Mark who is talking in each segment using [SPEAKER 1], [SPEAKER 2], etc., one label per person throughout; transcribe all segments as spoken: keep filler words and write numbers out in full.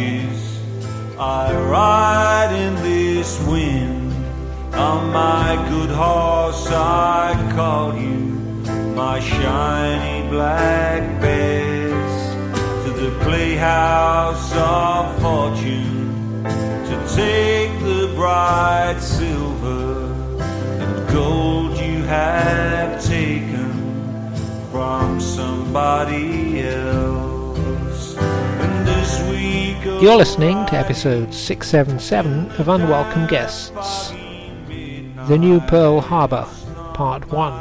[SPEAKER 1] torches. I ride in this wind. On my good horse I call you, my shiny black bess, to the playhouse of fortune, to take the bright silver and gold you have taken from somebody else. And this week
[SPEAKER 2] You're listening to episode six seventy-seven of Unwelcome Guests, The New Pearl Harbor, Part one.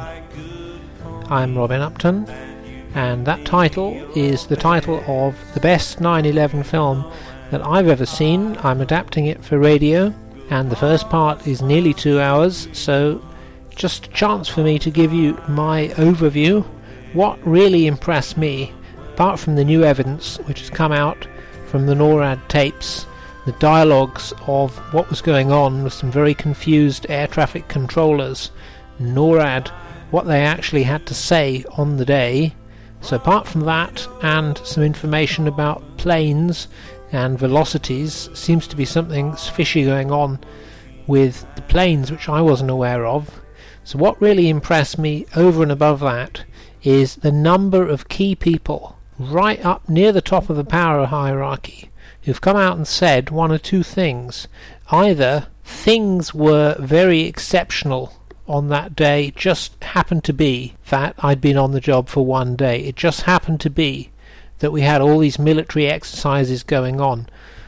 [SPEAKER 2] I'm Robin Upton, and that title is the title of the best nine eleven film that I've ever seen. I'm adapting it for radio, and the first part is nearly two hours, so just a chance for me to give you my overview. What really impressed me, apart from the new evidence which has come out from the NORAD tapes, the dialogues of what was going on with some very confused air traffic controllers, NORAD, what they actually had to say on the day. So apart from that, and some information about planes and velocities, seems to be something fishy going on with the planes which I wasn't aware of. So what really impressed me over and above that is the number of key people right up near the top of the power hierarchy who've come out and said one or two things. Either things were very exceptional on that day, just happened to be that I'd been on the job for one day. It just happened to be that we had all these military exercises going on.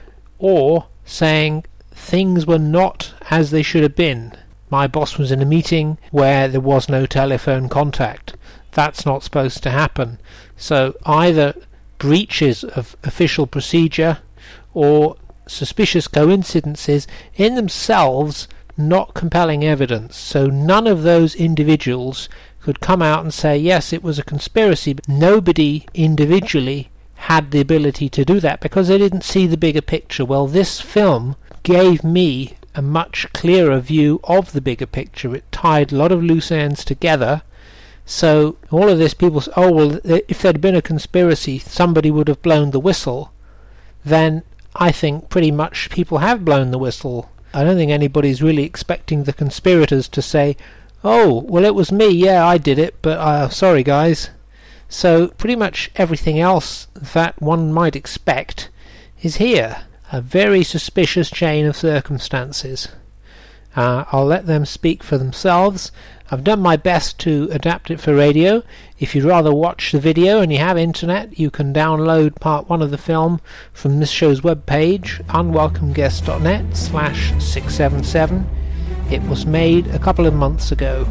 [SPEAKER 2] Or saying things were not as they should have been. My boss was in a meeting where there was no telephone contact. That's not supposed to happen. So either breaches of official procedure or suspicious coincidences, in themselves not compelling evidence. So none of those individuals could come out and say, yes, it was a conspiracy, but nobody individually had the ability to do that because they didn't see the bigger picture. Well, this film gave me a much clearer view of the bigger picture. It tied a lot of loose ends together. So all of this, people say, oh, well, if there'd been a conspiracy, somebody would have blown the whistle. Then I think pretty much people have blown the whistle. I don't think anybody's really expecting the conspirators to say, oh, well, it was me, yeah, I did it, but uh, sorry, guys. So pretty much everything else that one might expect is here. A very suspicious chain of circumstances. Uh, I'll let them speak for themselves. I've done my best to adapt it for radio. If you'd rather watch the video and you have internet, you can download part one of the film from this show's webpage, unwelcomeguest.net slash 677. It was made a couple of months ago.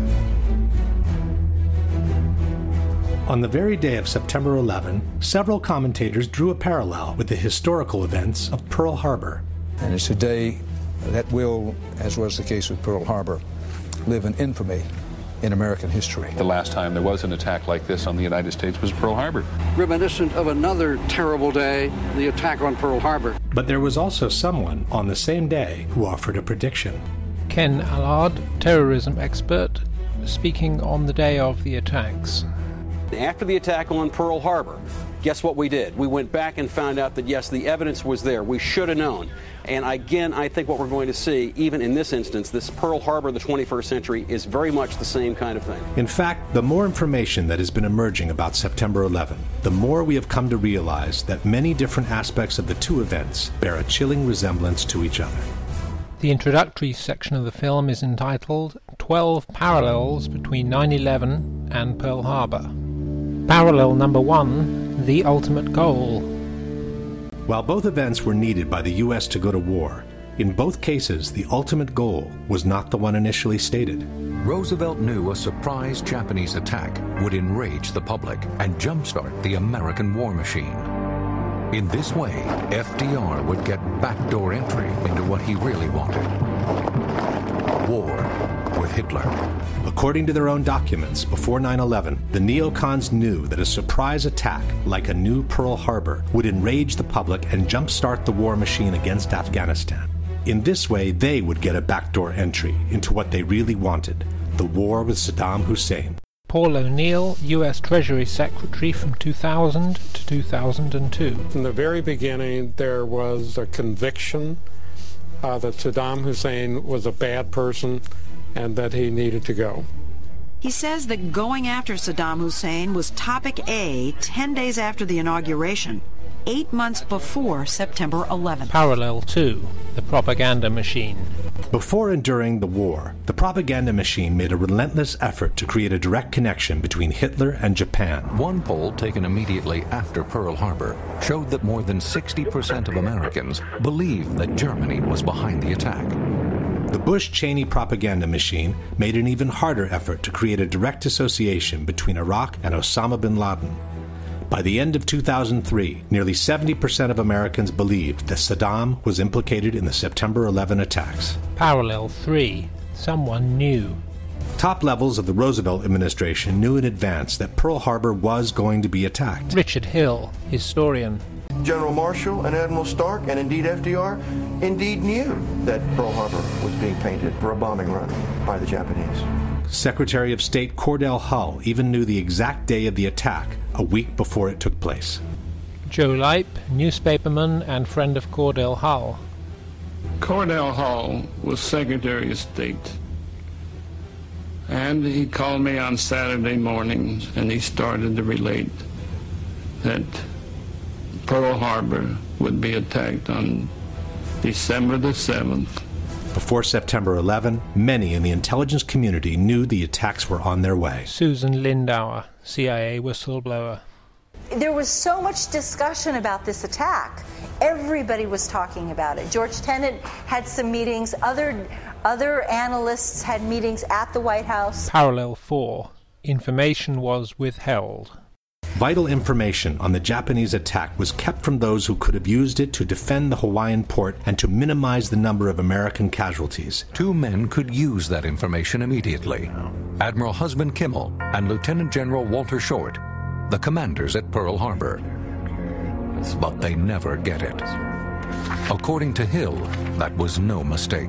[SPEAKER 3] On the very day of September eleventh, several commentators drew a parallel with the historical events of Pearl Harbor.
[SPEAKER 4] And it's a day that will, as was the case with Pearl Harbor, live in infamy in American history.
[SPEAKER 5] The last time there was an attack like this on the United States was Pearl Harbor.
[SPEAKER 6] Reminiscent of another terrible day, the attack on Pearl Harbor.
[SPEAKER 3] But there was also someone on the same day who offered a prediction.
[SPEAKER 2] Ken Allard, terrorism expert, speaking on the day of the attacks.
[SPEAKER 7] After the attack on Pearl Harbor, guess what we did? We went back and found out that, yes, the evidence was there. We should have known. And again, I think what we're going to see, even in this instance, this Pearl Harbor of the twenty-first century, is very much the same kind of thing.
[SPEAKER 3] In fact, the more information that has been emerging about September eleventh, the more we have come to realize that many different aspects of the two events bear a chilling resemblance to each other.
[SPEAKER 2] The introductory section of the film is entitled twelve Parallels Between nine eleven and Pearl Harbor. Parallel number one, the ultimate goal.
[SPEAKER 3] While both events were needed by the U S to go to war, in both cases the ultimate goal was not the one initially stated.
[SPEAKER 8] Roosevelt knew a surprise Japanese attack would enrage the public and jumpstart the American war machine. In this way, F D R would get backdoor entry into what he really wanted: war with Hitler.
[SPEAKER 3] According to their own documents, before nine eleven, the neocons knew that a surprise attack, like a new Pearl Harbor, would enrage the public and jumpstart the war machine against Afghanistan. In this way, they would get a backdoor entry into what they really wanted: the war with Saddam Hussein.
[SPEAKER 2] Paul O'Neill, U S Treasury Secretary from two thousand to two thousand two.
[SPEAKER 9] From the very beginning, there was a conviction uh, that Saddam Hussein was a bad person and that he needed to go.
[SPEAKER 10] He says that going after Saddam Hussein was topic A ten days after the inauguration, eight months before September eleventh.
[SPEAKER 2] Parallel two, the propaganda machine.
[SPEAKER 3] Before and during the war, the propaganda machine made a relentless effort to create a direct connection between Hitler and Japan.
[SPEAKER 8] One poll taken immediately after Pearl Harbor showed that more than sixty percent of Americans believed that Germany was behind the attack.
[SPEAKER 3] The Bush-Cheney propaganda machine made an even harder effort to create a direct association between Iraq and Osama bin Laden. By the end of two thousand three, nearly seventy percent of Americans believed that Saddam was implicated in the September eleventh attacks.
[SPEAKER 2] Parallel three, someone new.
[SPEAKER 3] Top levels of the Roosevelt administration knew in advance that Pearl Harbor was going to be attacked.
[SPEAKER 2] Richard Hill, historian.
[SPEAKER 11] General Marshall and Admiral Stark, and indeed F D R, indeed knew that Pearl Harbor was being painted for a bombing run by the Japanese.
[SPEAKER 3] Secretary of State Cordell Hull even knew the exact day of the attack, a week before it took place.
[SPEAKER 2] Joe Leip, newspaperman and friend of Cordell Hull.
[SPEAKER 12] Cordell Hull was Secretary of State, and he called me on Saturday morning and he started to relate that Pearl Harbor would be attacked on December the seventh.
[SPEAKER 3] Before September eleventh, many in the intelligence community knew the attacks were on their way.
[SPEAKER 2] Susan Lindauer, C I A whistleblower.
[SPEAKER 13] There was so much discussion about this attack. Everybody was talking about it. George Tenet had some meetings. Other, other analysts had meetings at the White House.
[SPEAKER 2] Parallel four. Information was withheld.
[SPEAKER 3] Vital information on the Japanese attack was kept from those who could have used it to defend the Hawaiian port and to minimize the number of American casualties.
[SPEAKER 8] Two men could use that information immediately. Admiral Husband Kimmel and Lieutenant General Walter Short, the commanders at Pearl Harbor. But they never get it. According to Hill, that was no mistake.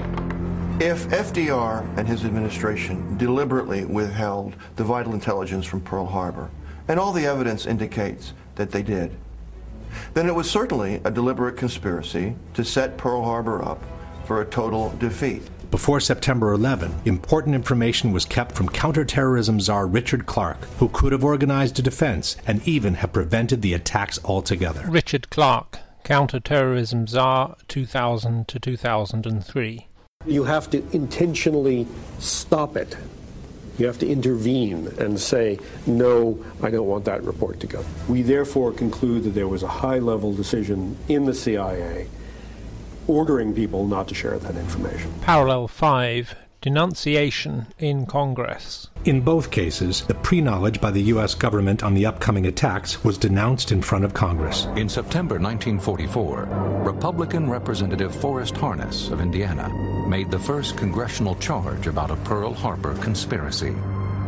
[SPEAKER 11] If F D R and his administration deliberately withheld the vital intelligence from Pearl Harbor, and all the evidence indicates that they did, then it was certainly a deliberate conspiracy to set Pearl Harbor up for a total defeat.
[SPEAKER 3] Before September eleventh, important information was kept from counterterrorism czar Richard Clarke, who could have organized a defense and even have prevented the attacks altogether.
[SPEAKER 2] Richard Clarke, counterterrorism czar two thousand to two thousand three.
[SPEAKER 14] You have to intentionally stop it. You have to intervene and say, no, I don't want that report to go. We therefore conclude that there was a high-level decision in the C I A ordering people not to share that information.
[SPEAKER 2] Parallel five. Denunciation in Congress.
[SPEAKER 3] In both cases, the pre-knowledge by the U S government on the upcoming attacks was denounced in front of Congress.
[SPEAKER 8] In September nineteen forty-four, Republican Representative Forrest Harness of Indiana made the first congressional charge about a Pearl Harbor conspiracy.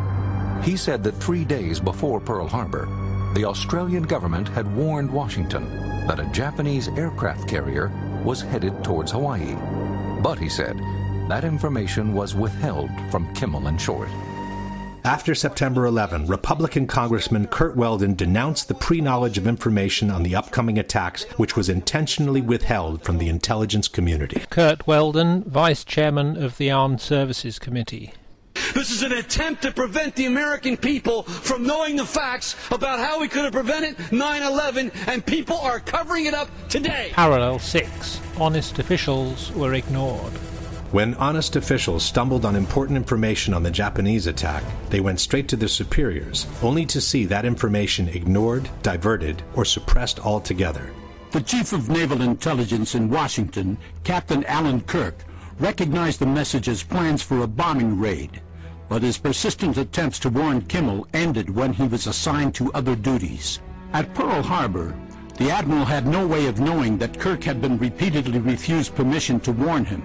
[SPEAKER 8] He said that three days before Pearl Harbor, the Australian government had warned Washington that a Japanese aircraft carrier was headed towards Hawaii. But, he said, that information was withheld from Kimmel and Short.
[SPEAKER 3] After September eleventh, Republican Congressman Curt Weldon denounced the pre-knowledge of information on the upcoming attacks, which was intentionally withheld from the intelligence community.
[SPEAKER 2] Curt Weldon, Vice Chairman of the Armed Services Committee.
[SPEAKER 15] This is an attempt to prevent the American people from knowing the facts about how we could have prevented nine eleven, and people are covering it up today.
[SPEAKER 2] Parallel six. Honest officials were ignored.
[SPEAKER 3] When honest officials stumbled on important information on the Japanese attack, they went straight to their superiors, only to see that information ignored, diverted, or suppressed altogether.
[SPEAKER 16] The Chief of Naval Intelligence in Washington, Captain Alan Kirk, recognized the message as plans for a bombing raid, but his persistent attempts to warn Kimmel ended when he was assigned to other duties. At Pearl Harbor, the Admiral had no way of knowing that Kirk had been repeatedly refused permission to warn him.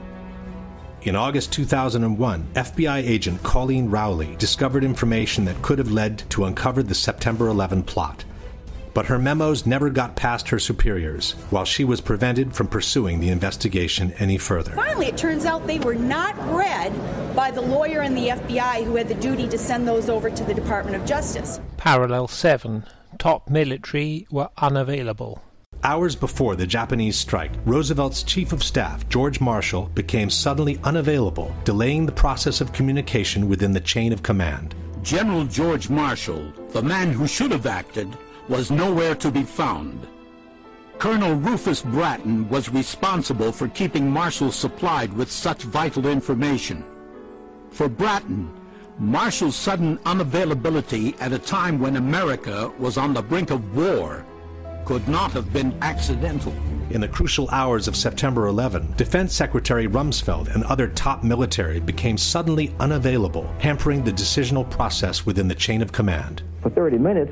[SPEAKER 3] In August two thousand one, F B I agent Colleen Rowley discovered information that could have led to uncover the September eleventh plot. But her memos never got past her superiors, while she was prevented from pursuing the investigation any further.
[SPEAKER 17] Finally, it turns out they were not read by by the lawyer in the F B I who had the duty to send those over to the Department of Justice.
[SPEAKER 2] Parallel seven. Top military were unavailable.
[SPEAKER 3] Hours before the Japanese strike, Roosevelt's chief of staff, George Marshall, became suddenly unavailable, delaying the process of communication within the chain of command.
[SPEAKER 16] General George Marshall, the man who should have acted, was nowhere to be found. Colonel Rufus Bratton was responsible for keeping Marshall supplied with such vital information. For Bratton, Marshall's sudden unavailability at a time when America was on the brink of war could not have been accidental.
[SPEAKER 3] In the crucial hours of September eleventh, Defense Secretary Rumsfeld and other top military became suddenly unavailable, hampering the decisional process within the chain of command.
[SPEAKER 18] For thirty minutes,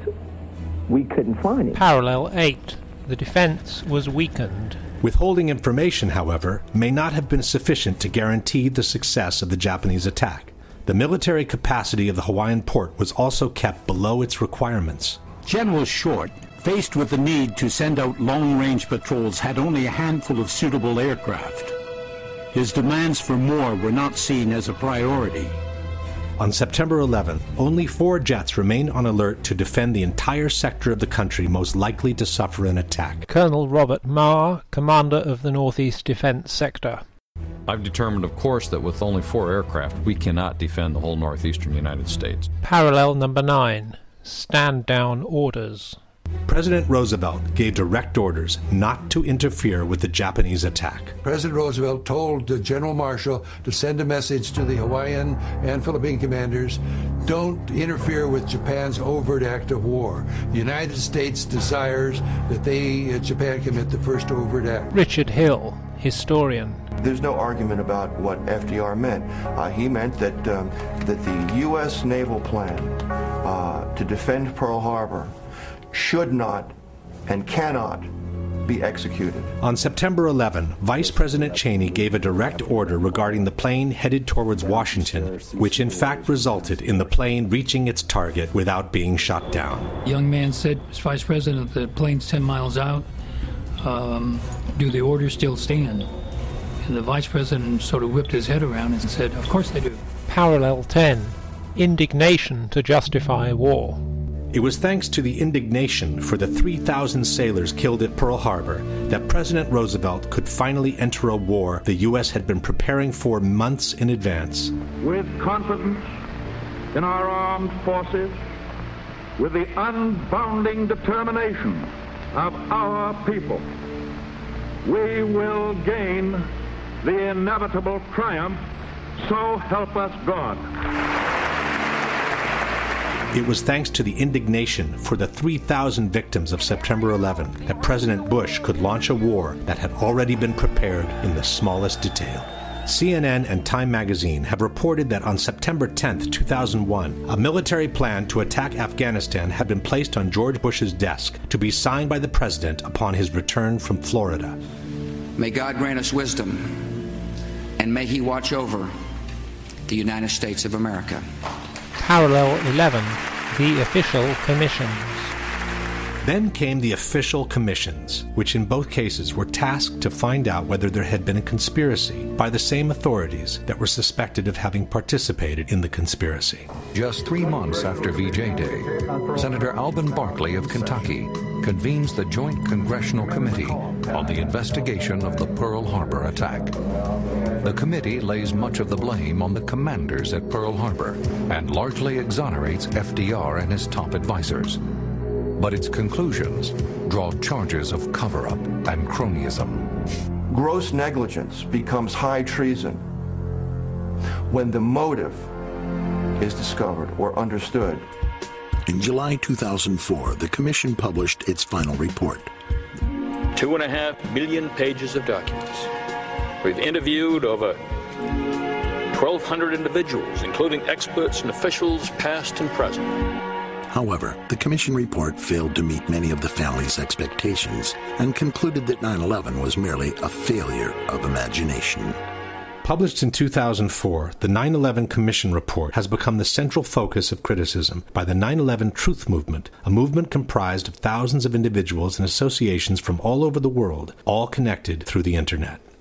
[SPEAKER 18] we couldn't find him.
[SPEAKER 2] Parallel eight. The defense was weakened.
[SPEAKER 3] Withholding information, however, may not have been sufficient to guarantee the success of the Japanese attack. The military capacity of the Hawaiian port was also kept below its requirements.
[SPEAKER 16] General Short, faced with the need to send out long-range patrols, had only a handful of suitable aircraft. His demands for more were not seen as a priority.
[SPEAKER 3] On September eleventh, only four jets remained on alert to defend the entire sector of the country most likely to suffer an attack.
[SPEAKER 2] Colonel Robert Marr, commander of the Northeast Defense Sector.
[SPEAKER 19] I've determined, of course, that with only four aircraft, we cannot defend the whole northeastern United States.
[SPEAKER 2] Parallel number nine. Stand down orders.
[SPEAKER 3] President Roosevelt gave direct orders not to interfere with the Japanese attack.
[SPEAKER 4] President Roosevelt told uh, General Marshall to send a message to the Hawaiian and Philippine commanders, don't interfere with Japan's overt act of war. The United States desires that they, uh, Japan commit the first overt act.
[SPEAKER 2] Richard Hill, historian.
[SPEAKER 11] There's no argument about what F D R meant. Uh, he meant that, um, that the U S naval plan uh, to defend Pearl Harbor should not and cannot be executed.
[SPEAKER 3] On September eleventh, Vice President Cheney gave a direct order regarding the plane headed towards Washington, which in fact resulted in the plane reaching its target without being shot down.
[SPEAKER 20] The young man said, Vice President, the plane's ten miles out. Um, do the orders still stand? And the Vice President sort of whipped his head around and said, of course they do.
[SPEAKER 2] Parallel ten. Indignation to justify war.
[SPEAKER 3] It was thanks to the indignation for the three thousand sailors killed at Pearl Harbor that President Roosevelt could finally enter a war the U S had been preparing for months in advance.
[SPEAKER 21] With confidence in our armed forces, with the unbounding determination of our people, we will gain the inevitable triumph, so help us God.
[SPEAKER 3] It was thanks to the indignation for the three thousand victims of September eleventh that President Bush could launch a war that had already been prepared in the smallest detail. C N N and Time magazine have reported that on September tenth, two thousand one, a military plan to attack Afghanistan had been placed on George Bush's desk to be signed by the president upon his return from Florida.
[SPEAKER 22] May God grant us wisdom, and may He watch over the United States of America.
[SPEAKER 2] Parallel eleven. The official commissions.
[SPEAKER 3] Then came the official commissions, which in both cases were tasked to find out whether there had been a conspiracy by the same authorities that were suspected of having participated in the conspiracy.
[SPEAKER 8] Just three months after V J Day, Senator Alvin Barkley of Kentucky convenes the Joint Congressional Committee on the investigation of the Pearl Harbor attack. The committee lays much of the blame on the commanders at Pearl Harbor and largely exonerates F D R and his top advisors. But its conclusions draw charges of cover-up and cronyism.
[SPEAKER 11] Gross negligence becomes high treason when the motive is discovered or understood.
[SPEAKER 23] In July two thousand four, the Commission published its final report.
[SPEAKER 24] Two and a half million pages of documents. We've interviewed over twelve hundred individuals, including experts and officials past and present.
[SPEAKER 23] However, the Commission report failed to meet many of the family's expectations and concluded that nine eleven was merely a failure of imagination.
[SPEAKER 3] Published in two thousand four, the nine eleven Commission report has become the central focus of criticism by the nine eleven Truth Movement, a movement comprised of thousands of individuals and associations from all over the world, all connected through the Internet.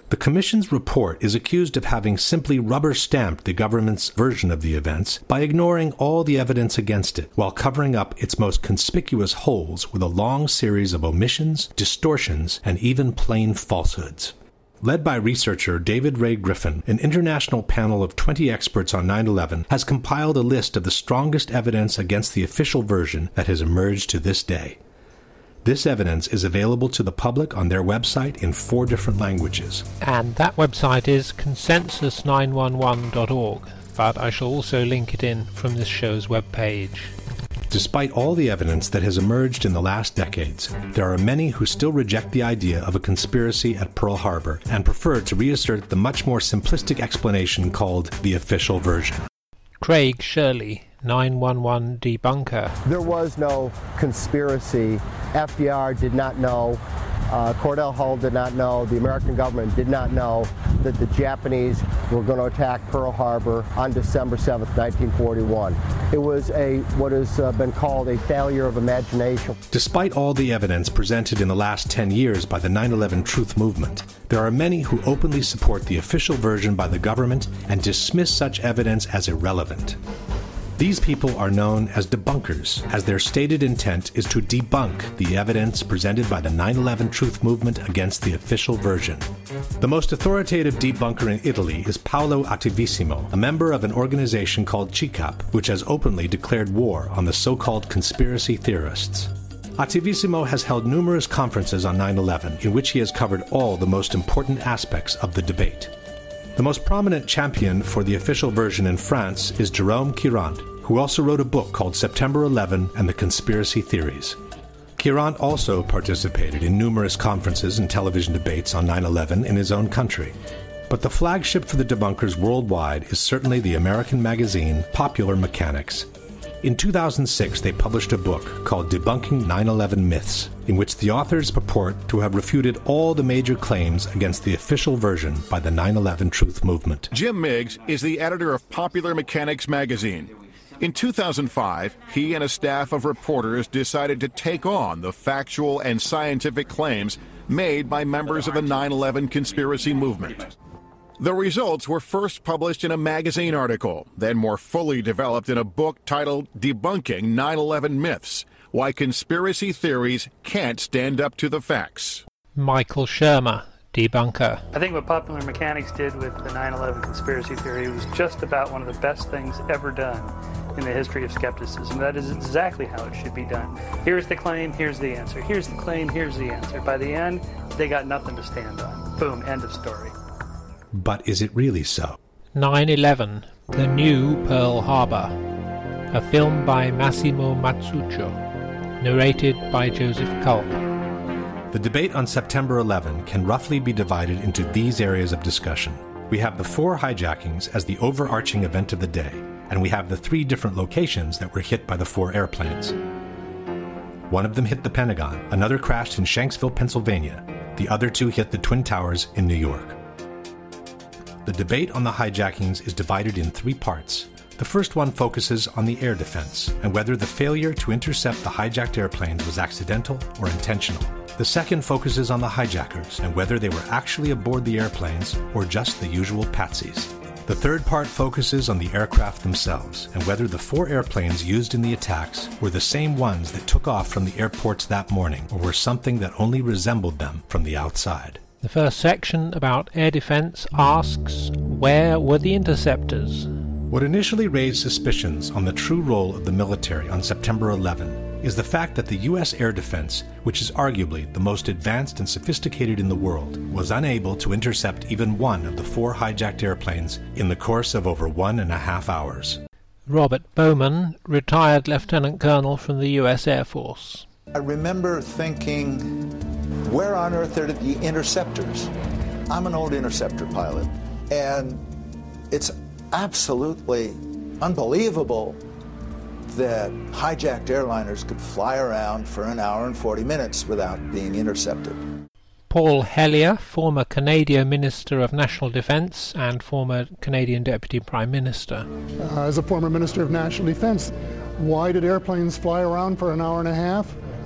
[SPEAKER 3] The Commission's report is accused of having simply rubber-stamped the government's version of the events by ignoring all the evidence against it, while covering up its most conspicuous holes with a long series of omissions, distortions, and even plain falsehoods. Led by researcher David Ray Griffin, an international panel of twenty experts on nine eleven has compiled a list of the strongest evidence against the official version that has emerged to this day. This evidence is available to the public on their website in four different languages.
[SPEAKER 2] And that website is consensus nine one one dot org, but I shall also link it in from this show's webpage.
[SPEAKER 3] Despite all the evidence that has emerged in the last decades, there are many who still reject the idea of a conspiracy at Pearl Harbor and prefer to reassert the much more simplistic explanation called the official version.
[SPEAKER 2] Craig Shirley, nine one one debunker.
[SPEAKER 1] There was no conspiracy. F D R did not know. Uh, Cordell Hull did not know. The American government did not know that the Japanese were going to attack Pearl Harbor on December seventh, nineteen forty-one. It was a what has uh, been called a failure of imagination.
[SPEAKER 3] Despite all the evidence presented in the last ten years by the nine eleven Truth Movement, there are many who openly support the official version by the government and dismiss such evidence as irrelevant. These people are known as debunkers, as their stated intent is to debunk the evidence presented by the nine eleven Truth Movement against the official version. The most authoritative debunker in Italy is Paolo Attivissimo, a member of an organization called C I C A P, which has openly declared war on the so-called conspiracy theorists. Attivissimo has held numerous conferences on nine eleven, in which he has covered all the most important aspects of the debate. The most prominent champion for the official version in France is Jérôme Quirant, who also wrote a book called September eleventh and the Conspiracy Theories. Quirant also participated in numerous conferences and television debates on nine eleven in his own country. But the flagship for the debunkers worldwide is certainly the American magazine Popular Mechanics. In two thousand six, they published a book called Debunking nine eleven Myths, in which the authors purport to have refuted all the major claims against the official version by the nine eleven Truth Movement.
[SPEAKER 5] Jim Miggs is the editor of Popular Mechanics magazine. In two thousand five, he and a staff of reporters decided to take on the factual and scientific claims made by members of the nine eleven conspiracy movement. The results were first published in a magazine article, then more fully developed in a book titled Debunking nine eleven Myths, Why Conspiracy Theories Can't Stand Up to the Facts.
[SPEAKER 2] Michael Shermer, debunker.
[SPEAKER 6] I think what Popular Mechanics did with the nine eleven conspiracy theory was just about one of the best things ever done in the history of skepticism. That is exactly how it should be done. Here's the claim, here's the answer. Here's the claim, here's the answer. By the end, they got nothing to stand on. Boom, end of story.
[SPEAKER 3] But is it really so?
[SPEAKER 2] nine eleven, The New Pearl Harbor, a film by Massimo Mazzuccio, narrated by Joseph Culp.
[SPEAKER 3] The debate on September eleventh can roughly be divided into these areas of discussion. We have the four hijackings as the overarching event of the day, and we have the three different locations that were hit by the four airplanes. One of them hit the Pentagon, another crashed in Shanksville, Pennsylvania, the other two hit the Twin Towers in New York. The debate on the hijackings is divided in three parts. The first one focuses on the air defense and whether the failure to intercept the hijacked airplanes was accidental or intentional. The second focuses on the hijackers and whether they were actually aboard the airplanes or just the usual patsies. The third part focuses on the aircraft themselves and whether the four airplanes used in the attacks were the same ones that took off from the airports that morning or were something that only resembled them from the outside.
[SPEAKER 2] The first section about air defense asks, where were the interceptors?
[SPEAKER 3] What initially raised suspicions on the true role of the military on September eleventh is the fact that the U S air defense, which is arguably the most advanced and sophisticated in the world, was unable to intercept even one of the four hijacked airplanes in the course of over one and a half hours.
[SPEAKER 2] Robert Bowman, retired lieutenant colonel from the U S Air Force.
[SPEAKER 7] I remember thinking, where on earth are the interceptors? I'm an old interceptor pilot, and it's absolutely unbelievable that hijacked airliners could fly around for an hour and forty minutes without being intercepted.
[SPEAKER 2] Paul Hellyer, former Canadian Minister of National Defence and former Canadian Deputy Prime Minister.
[SPEAKER 25] Uh, as a former Minister of National Defence, why did airplanes fly around for an hour and a half?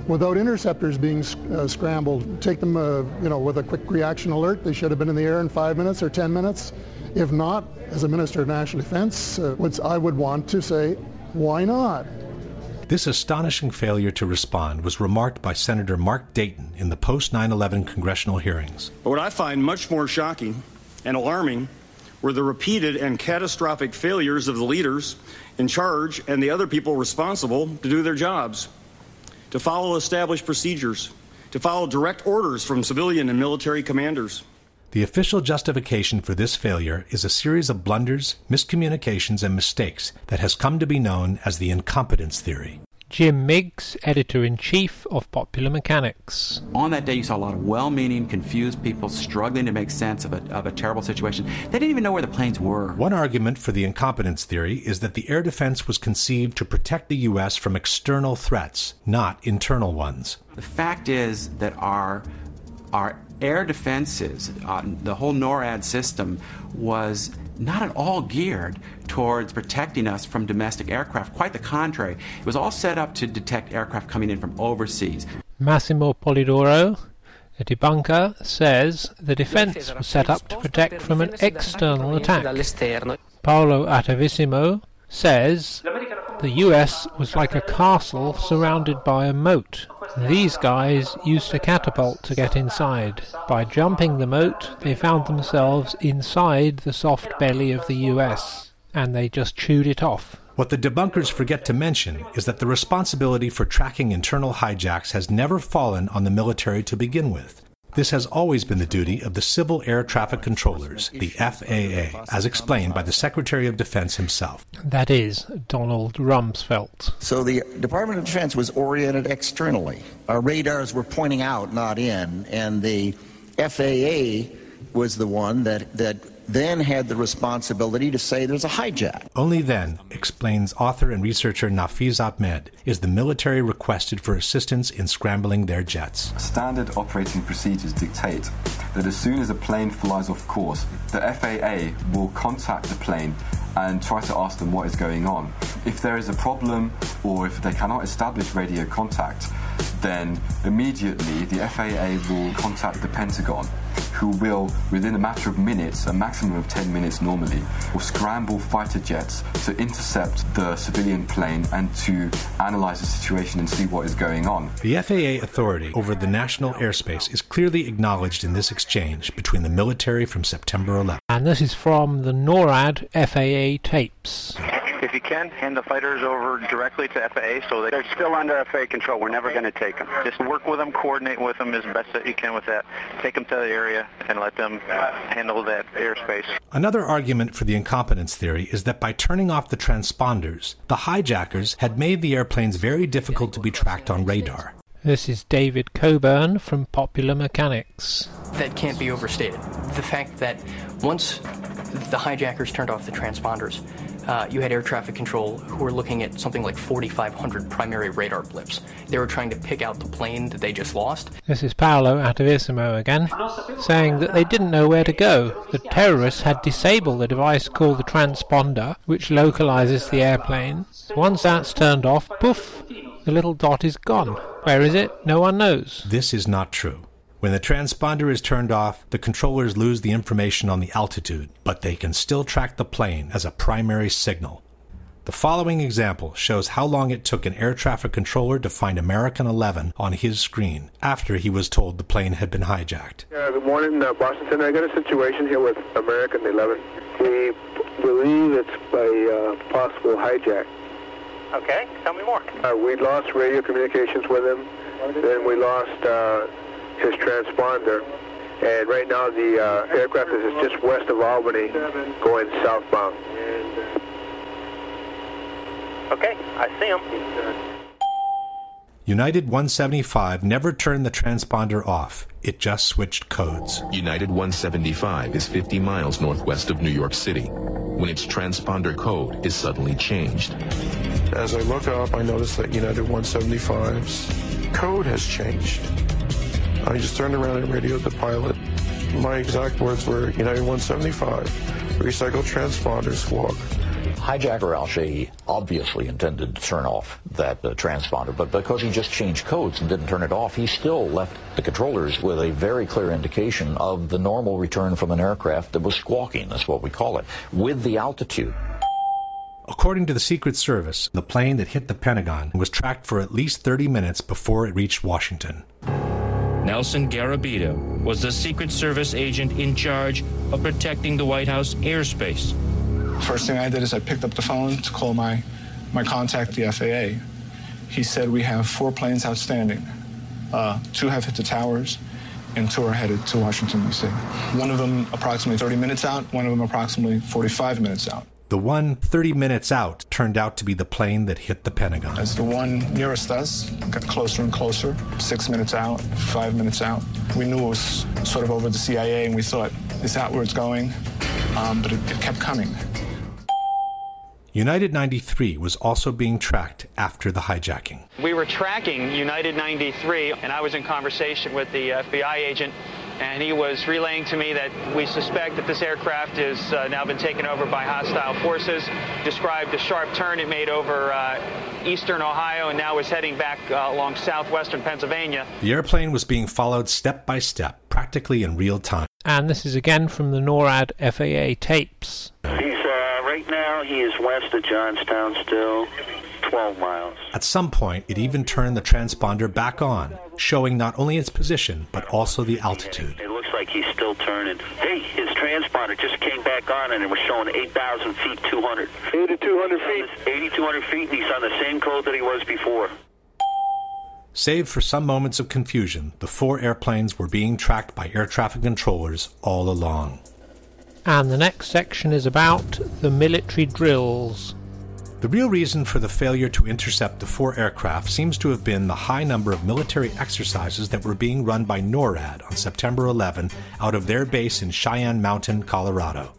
[SPEAKER 9] without interceptors being uh, scrambled. Take them, uh, you know, with a quick reaction alert. They should have been in the air in five minutes or ten minutes. If not, as a Minister of National Defense, uh, I would want to say, why not?
[SPEAKER 3] This astonishing failure to respond was remarked by Senator Mark Dayton in the post nine eleven congressional hearings.
[SPEAKER 10] But what I find much more shocking and alarming were the repeated and catastrophic failures of the leaders in charge and the other people responsible to do their jobs, to follow established procedures, to follow direct orders from civilian and military commanders.
[SPEAKER 3] The official justification for this failure is a series of blunders, miscommunications, and mistakes that has come to be known as the incompetence theory.
[SPEAKER 2] Jim Miggs, Editor-in-Chief of Popular Mechanics.
[SPEAKER 12] On that day, you saw a lot of well-meaning, confused people struggling to make sense of a, of a terrible situation. They didn't even know where the planes were.
[SPEAKER 3] One argument for the incompetence theory is that the air defense was conceived to protect the U S from external threats, not internal ones.
[SPEAKER 12] The fact is that our, our air defenses, uh, the whole NORAD system, was not at all geared towards protecting us from domestic aircraft. Quite the contrary. It was all set up to detect aircraft coming in from overseas.
[SPEAKER 2] Massimo Polidoro, a debunker, says the defense was set up to protect from an external attack. Paolo Attavissimo says the U S was like a castle surrounded by a moat. These guys used a catapult to get inside. By jumping the moat, they found themselves inside the soft belly of the U S, and they just chewed it off.
[SPEAKER 3] What the debunkers forget to mention is that the responsibility for tracking internal hijacks has never fallen on the military to begin with. This has always been the duty of the Civil Air Traffic Controllers, the F A A, as explained by the Secretary of Defense himself.
[SPEAKER 2] That is, Donald Rumsfeld.
[SPEAKER 13] So the Department of Defense was oriented externally. Our radars were pointing out, not in, and the F A A was the one that, that then had the responsibility to say there's a hijack.
[SPEAKER 3] Only then, explains author and researcher Nafiz Ahmed, is the military requested for assistance in scrambling their jets.
[SPEAKER 25] Standard operating procedures dictate that as soon as a plane flies off course, the F A A will contact the plane and try to ask them what is going on. If there is a problem or if they cannot establish radio contact, then immediately the F A A will contact the Pentagon, who will, within a matter of minutes, a maximum of ten minutes normally, will scramble fighter jets to intercept the civilian plane and to analyze the situation and see what is going on.
[SPEAKER 3] The F A A authority over the national airspace is clearly acknowledged in this exchange between the military from September eleventh.
[SPEAKER 2] And this is from the NORAD F A A tapes.
[SPEAKER 26] If you can, hand the fighters over directly to F A A so they're still under F A A control. We're never going to take them. Just work with them, coordinate with them as best that you can with that. Take them to the area and let them handle that airspace.
[SPEAKER 3] Another argument for the incompetence theory is that by turning off the transponders, the hijackers had made the airplanes very difficult to be tracked on radar.
[SPEAKER 2] This is David Coburn from Popular Mechanics.
[SPEAKER 27] That can't be overstated. The fact that once the hijackers turned off the transponders, Uh, you had air traffic control who were looking at something like forty-five hundred primary radar blips. They were trying to pick out the plane that they just lost.
[SPEAKER 2] This is Paolo Attavissimo again, saying that they didn't know where to go. The terrorists had disabled the device called the transponder, which localizes the airplane. Once that's turned off, poof, the little dot is gone. Where is it? No one knows.
[SPEAKER 3] This is not true. When the transponder is turned off, the controllers lose the information on the altitude, but they can still track the plane as a primary signal. The following example shows how long it took an air traffic controller to find American eleven on his screen after he was told the plane had been hijacked.
[SPEAKER 28] Uh, good morning, uh, Washington. I got a situation here with American eleven. We believe it's by uh, possible hijack.
[SPEAKER 27] Okay, tell me more.
[SPEAKER 28] Uh, we lost radio communications with him. Then we lost uh, his transponder, and right now the uh, aircraft is just west of Albany going southbound.
[SPEAKER 27] Okay, I see him.
[SPEAKER 3] United one seventy-five never turned the transponder off. It just switched codes.
[SPEAKER 29] United one seventy-five is fifty miles northwest of New York City when its transponder code is suddenly changed.
[SPEAKER 11] As I look up, I notice that United one seventy-five's code has changed. I just turned around and radioed the pilot. My exact words were, United one seventy-five, recycle transponder squawk,
[SPEAKER 4] Hijacker Al-Shehhi obviously intended to turn off that uh, transponder, but because he just changed codes and didn't turn it off, he still left the controllers with a very clear indication of the normal return from an aircraft that was squawking, that's what we call it, with the altitude.
[SPEAKER 3] According to the Secret Service, the plane that hit the Pentagon was tracked for at least thirty minutes before it reached Washington.
[SPEAKER 14] Nelson Garabito was the Secret Service agent in charge of protecting the White House airspace.
[SPEAKER 15] First thing I did is I picked up the phone to call my, my contact, the F A A. He said, we have four planes outstanding. Uh, two have hit the towers, and two are headed to Washington, D C. One of them approximately thirty minutes out, one of them approximately forty-five minutes out.
[SPEAKER 3] The one thirty minutes out turned out to be the plane that hit the Pentagon.
[SPEAKER 15] As the one nearest us got closer and closer, six minutes out, five minutes out, we knew it was sort of over the C I A, and we thought, is that where it's going? Um, but it, it kept coming.
[SPEAKER 3] United ninety-three was also being tracked after the hijacking.
[SPEAKER 16] We were tracking United ninety-three, and I was in conversation with the F B I agent, and he was relaying to me that we suspect that this aircraft has uh, now been taken over by hostile forces, described the sharp turn it made over uh, eastern Ohio, and now is heading back uh, along southwestern Pennsylvania.
[SPEAKER 3] The airplane was being followed step by step, practically in real time.
[SPEAKER 2] And this is again from the NORAD F A A tapes.
[SPEAKER 17] He's, uh, right now, he is west of Johnstown still, twelve miles.
[SPEAKER 3] At some point, it even turned the transponder back on, showing not only its position, but also the altitude.
[SPEAKER 17] It looks like he's still turning. Hey, his transponder just came back on, and it was showing eight thousand feet, two hundred.
[SPEAKER 28] eighty-two hundred feet?
[SPEAKER 17] eighty-two hundred feet, and he's on the same code that he was before.
[SPEAKER 3] Save for some moments of confusion, the four airplanes were being tracked by air traffic controllers all along.
[SPEAKER 2] And the next section is about the military drills.
[SPEAKER 3] The real reason for the failure to intercept the four aircraft seems to have been the high number of military exercises that were being run by NORAD on September eleventh out of their base in Cheyenne Mountain, Colorado.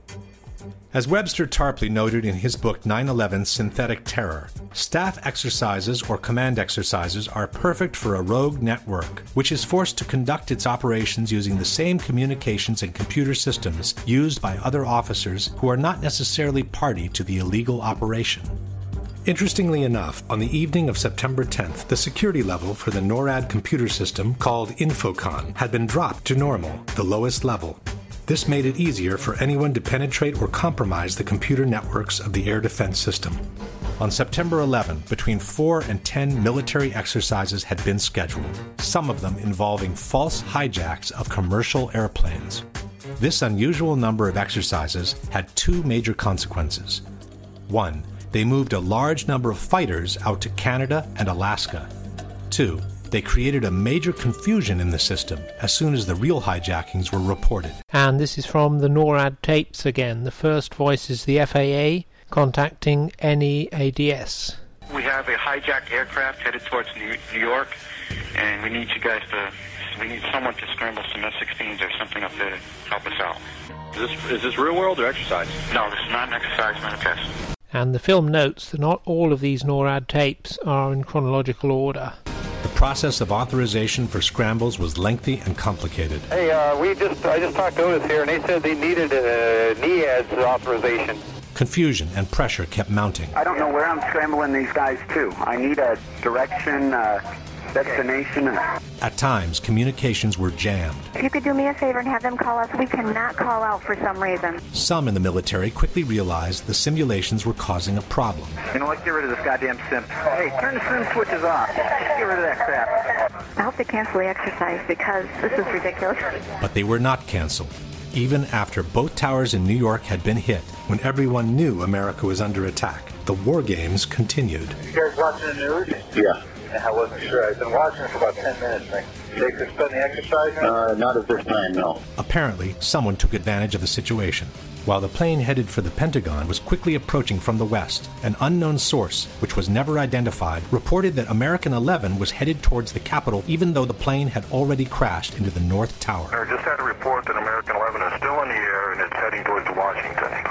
[SPEAKER 3] As Webster Tarpley noted in his book nine eleven Synthetic Terror, staff exercises or command exercises are perfect for a rogue network, which is forced to conduct its operations using the same communications and computer systems used by other officers who are not necessarily party to the illegal operation. Interestingly enough, on the evening of September tenth, the security level for the NORAD computer system, called Infocon, had been dropped to normal, the lowest level. This made it easier for anyone to penetrate or compromise the computer networks of the air defense system. On September eleventh, between four and ten military exercises had been scheduled, some of them involving false hijacks of commercial airplanes. This unusual number of exercises had two major consequences. One, they moved a large number of fighters out to Canada and Alaska. Two, they created a major confusion in the system as soon as the real hijackings were reported.
[SPEAKER 2] And this is from the NORAD tapes again. The first voice is the F A A contacting N E A D S.
[SPEAKER 18] We have a hijacked aircraft headed towards New York, and we need you guys to, we need someone to scramble some F sixteens or something up there to help us out.
[SPEAKER 19] Is this, is this real world or exercise?
[SPEAKER 18] No, this is not an exercise, not a test.
[SPEAKER 2] And the film notes that not all of these NORAD tapes are in chronological order.
[SPEAKER 3] The process of authorization for scrambles was lengthy and complicated.
[SPEAKER 28] Hey, uh, we just I just talked to Otis here, and they said they needed a N E A D S authorization.
[SPEAKER 3] Confusion and pressure kept mounting.
[SPEAKER 26] I don't know where I'm scrambling these guys to. I need a direction, uh, destination.
[SPEAKER 3] At times, communications were jammed.
[SPEAKER 20] If you could do me a favor and have them call us, we cannot call out for some reason.
[SPEAKER 3] Some in the military quickly realized the simulations were causing a problem.
[SPEAKER 26] You know what? Get rid of this goddamn sim. Hey, turn the sim switches off. Get rid of that crap.
[SPEAKER 20] I hope they cancel the exercise because this is ridiculous.
[SPEAKER 3] But they were not canceled, even after both towers in New York had been hit, when everyone knew America was under attack. The war games continued.
[SPEAKER 28] You guys watching the news?
[SPEAKER 17] Yeah.
[SPEAKER 28] I wasn't sure. I've been watching for about ten minutes. They suspend the exercise now?
[SPEAKER 17] Uh, not at this time, no.
[SPEAKER 3] Apparently, someone took advantage of the situation. While the plane headed for the Pentagon was quickly approaching from the west, an unknown source, which was never identified, reported that American eleven was headed towards the Capitol even though the plane had already crashed into the North Tower.
[SPEAKER 28] I just had a report that American eleven is still in the air and it's heading towards Washington.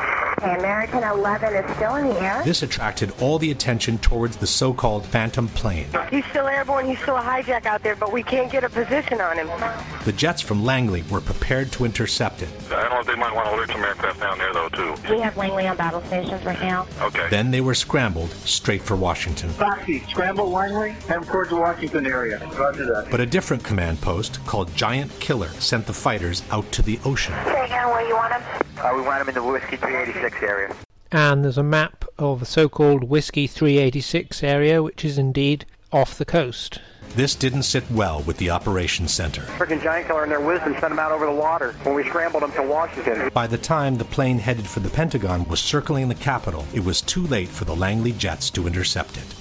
[SPEAKER 20] Okay, American eleven is still in the air.
[SPEAKER 3] This attracted all the attention towards the so-called Phantom plane.
[SPEAKER 1] He's still airborne, he's still a hijack out there, but we can't get a position on him.
[SPEAKER 3] The jets from Langley were prepared to intercept it.
[SPEAKER 18] I don't know if they might want to alert some aircraft down there, though, too.
[SPEAKER 20] We have Langley on battle stations right now.
[SPEAKER 18] Okay.
[SPEAKER 3] Then they were scrambled straight for Washington.
[SPEAKER 28] Foxy, scramble Langley, head towards the Washington area. Roger that.
[SPEAKER 3] But a different command post, called Giant Killer, sent the fighters out to the ocean.
[SPEAKER 20] Say again where you want him?
[SPEAKER 26] Uh, we want him in the Whiskey three eighty-six area.
[SPEAKER 2] And there's a map of the so-called Whiskey three eighty-six area, which is indeed off the coast.
[SPEAKER 3] This didn't sit well with the operations center.
[SPEAKER 28] Freaking Giant Killer and their wisdom sent them out over the water when we scrambled them to Washington.
[SPEAKER 3] By the time the plane headed for the Pentagon was circling the Capitol, it was too late for the Langley jets to intercept it.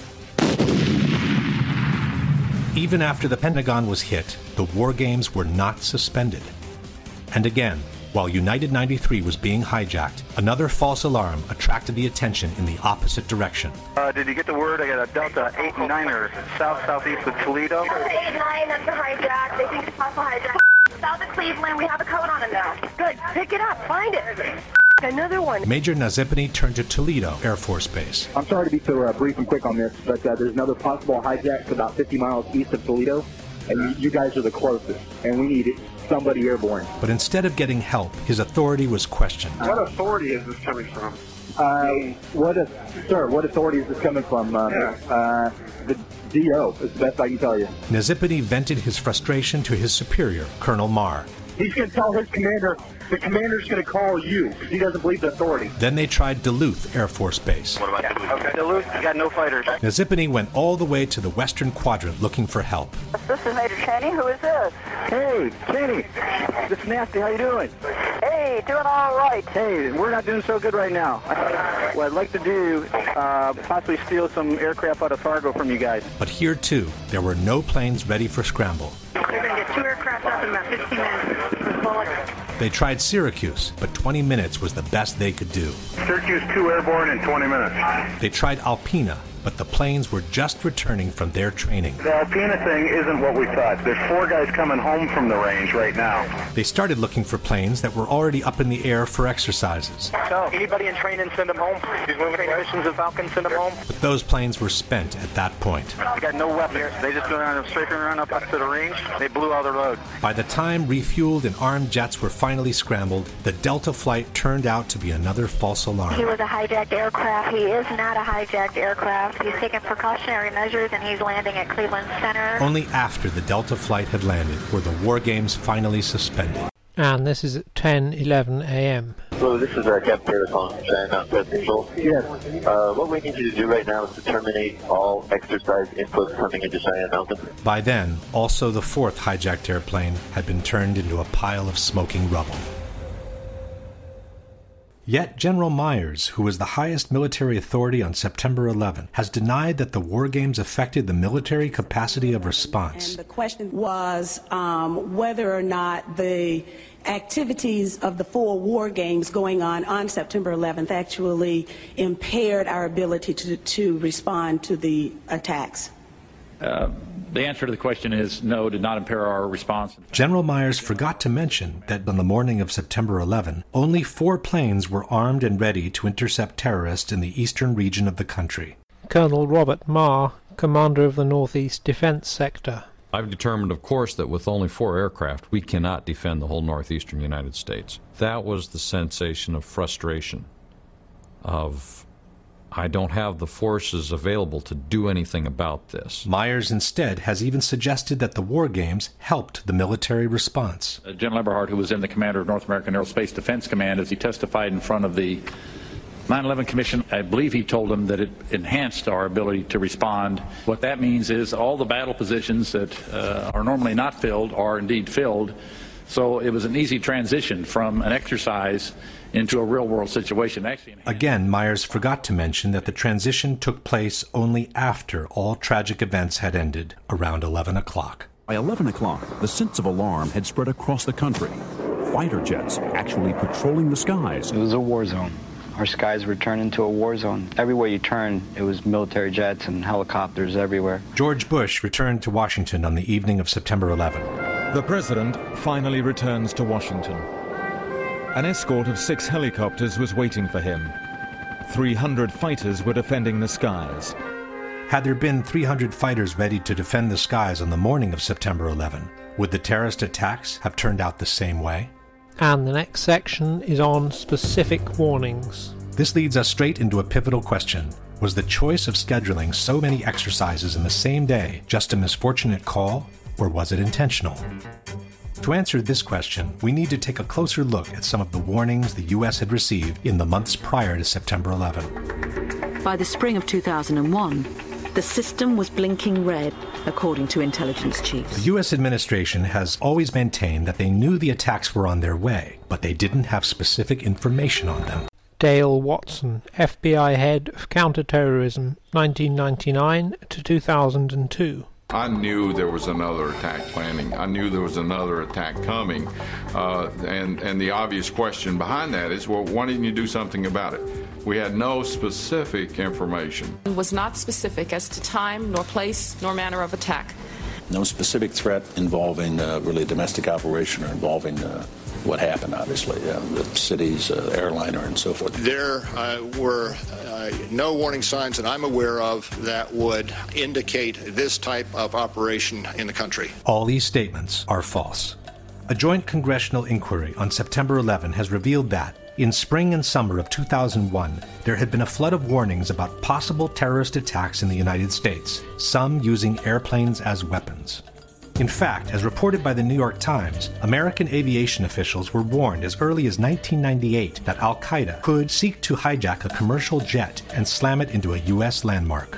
[SPEAKER 3] Even after the Pentagon was hit, the war games were not suspended. And again, while United ninety-three was being hijacked, another false alarm attracted the attention in the opposite direction.
[SPEAKER 26] Uh, did you get the word? I got a Delta eight niner south-southeast of Toledo.
[SPEAKER 20] Delta eight nine, that's the hijack. They think it's possible hijack. South of Cleveland, we have a code on him now.
[SPEAKER 1] Good, pick it up, find it. Another one.
[SPEAKER 3] Major Nazipany turned to Toledo Air Force Base.
[SPEAKER 28] I'm sorry to be so uh, brief and quick on this, but uh, there's another possible hijack about fifty miles east of Toledo, and you, you guys are the closest, and we need somebody airborne.
[SPEAKER 3] But instead of getting help, his authority was questioned.
[SPEAKER 28] What authority is this coming from? Uh, what, a, sir, what authority is this coming from? Uh, yeah. uh, the D O is the best I can tell you.
[SPEAKER 3] Nazipany vented his frustration to his superior, Colonel Marr.
[SPEAKER 28] He's going to tell his commander, the commander's going to call you, because he doesn't believe the authority.
[SPEAKER 3] Then they tried Duluth Air Force Base.
[SPEAKER 26] What about Duluth? Okay, Duluth, you got no fighters.
[SPEAKER 3] Nazipany went all the way to the western quadrant looking for help.
[SPEAKER 1] This is Major Cheney. Who is this?
[SPEAKER 28] Hey, Cheney. This is Nasty. How you doing?
[SPEAKER 1] Hey, doing all right.
[SPEAKER 28] Hey, we're not doing so good right now. What I'd like to do, uh, possibly steal some aircraft out of Fargo from you guys.
[SPEAKER 3] But here, too, there were no planes ready for scramble.
[SPEAKER 1] You're going to get two aircraft up in about fifteen minutes.
[SPEAKER 3] They tried Syracuse, but twenty minutes was the best they could do.
[SPEAKER 28] Syracuse two airborne in twenty minutes.
[SPEAKER 3] They tried Alpena, but the planes were just returning from their training.
[SPEAKER 28] The Alpena thing isn't what we thought. There's four guys coming home from the range right now.
[SPEAKER 3] They started looking for planes that were already up in the air for exercises.
[SPEAKER 26] So, anybody in training, send them home. These moving training missions of Falcon, send them home.
[SPEAKER 3] But those planes were spent at that point.
[SPEAKER 26] They got no weapons. They just went on a straight run up to the range. They blew all the road.
[SPEAKER 3] By the time refueled and armed jets were finally scrambled, the Delta flight turned out to be another false alarm.
[SPEAKER 20] He was a hijacked aircraft. He is not a hijacked aircraft. He's taking precautionary measures, and he's landing at Cleveland Center.
[SPEAKER 3] Only after the Delta flight had landed were the war games finally suspended.
[SPEAKER 2] And this is at ten eleven a.m.
[SPEAKER 26] So this is uh, Captain Taylor calling from Cheyenne Mountain Test Control.
[SPEAKER 28] Yes.
[SPEAKER 26] Uh, what we need you to do right now is to terminate all exercise inputs coming into Cheyenne Mountain.
[SPEAKER 3] By then, also the fourth hijacked airplane had been turned into a pile of smoking rubble. Yet General Myers, who was the highest military authority on September eleventh, has denied that the war games affected the military capacity of response.
[SPEAKER 5] And the question was um, whether or not the activities of the four war games going on on September eleventh actually impaired our ability to, to respond to the attacks.
[SPEAKER 6] Uh, the answer to the question is no, did not impair our response.
[SPEAKER 3] General Myers forgot to mention that on the morning of September eleventh, only four planes were armed and ready to intercept terrorists in the eastern region of the country.
[SPEAKER 2] Colonel Robert Marr, commander of the Northeast Defense Sector.
[SPEAKER 7] I've determined, of course, that with only four aircraft, we cannot defend the whole northeastern United States. That was the sensation of frustration, of I don't have the forces available to do anything about this.
[SPEAKER 3] Myers instead has even suggested that the war games helped the military response.
[SPEAKER 6] Uh, General Eberhart, who was then the commander of North American Aerospace Defense Command, as he testified in front of the nine eleven Commission, I believe he told them that it enhanced our ability to respond. What that means is all the battle positions that uh, are normally not filled are indeed filled. So it was an easy transition from an exercise into a real-world situation. Actually,
[SPEAKER 3] again, Myers forgot to mention that the transition took place only after all tragic events had ended, around eleven o'clock.
[SPEAKER 8] By eleven o'clock, the sense of alarm had spread across the country. Fighter jets actually patrolling the skies.
[SPEAKER 26] It was a war zone. Our skies were turned into a war zone. Everywhere you turn, it was military jets and helicopters everywhere.
[SPEAKER 3] George Bush returned to Washington on the evening of September eleventh.
[SPEAKER 21] The president finally returns to Washington.
[SPEAKER 9] An escort of six helicopters was waiting for him. three hundred fighters were defending the skies.
[SPEAKER 3] Had there been three hundred fighters ready to defend the skies on the morning of September eleventh, would the terrorist attacks have turned out the same way?
[SPEAKER 2] And the next section is on specific warnings.
[SPEAKER 3] This leads us straight into a pivotal question. Was the choice of scheduling so many exercises in the same day just a misfortunate call, or was it intentional? To answer this question, we need to take a closer look at some of the warnings the U S had received in the months prior to September eleventh.
[SPEAKER 10] By the spring of two thousand one, the system was blinking red, according to intelligence chiefs.
[SPEAKER 3] The U S administration has always maintained that they knew the attacks were on their way, but they didn't have specific information on them.
[SPEAKER 2] Dale Watson, F B I Head of Counterterrorism, nineteen ninety-nine to two thousand two.
[SPEAKER 12] I knew there was another attack planning. I knew there was another attack coming. Uh, and, and the obvious question behind that is, well, why didn't you do something about it? We had no specific information.
[SPEAKER 13] It was not specific as to time, nor place, nor manner of attack.
[SPEAKER 21] No specific threat involving uh, really domestic operation or involving uh, what happened, obviously, uh, the city's uh, airliner and so forth.
[SPEAKER 22] There uh, were uh, no warning signs that I'm aware of that would indicate this type of operation in the country.
[SPEAKER 3] All these statements are false. A joint congressional inquiry on September eleventh has revealed that, in spring and summer of two thousand one, there had been a flood of warnings about possible terrorist attacks in the United States, some using airplanes as weapons. In fact, as reported by the New York Times, American aviation officials were warned as early as nineteen ninety-eight that Al-Qaeda could seek to hijack a commercial jet and slam it into a U S landmark.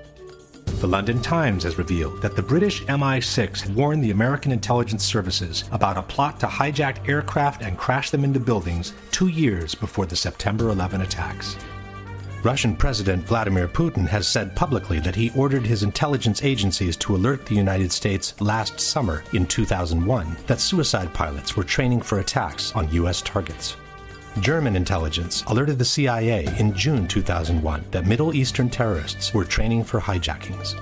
[SPEAKER 3] The London Times has revealed that the British M I six had warned the American intelligence services about a plot to hijack aircraft and crash them into buildings two years before the September eleventh attacks. Russian President Vladimir Putin has said publicly that he ordered his intelligence agencies to alert the United States last summer in two thousand one that suicide pilots were training for attacks on U S targets. German intelligence alerted the C I A in June two thousand one that Middle Eastern terrorists were training for hijackings.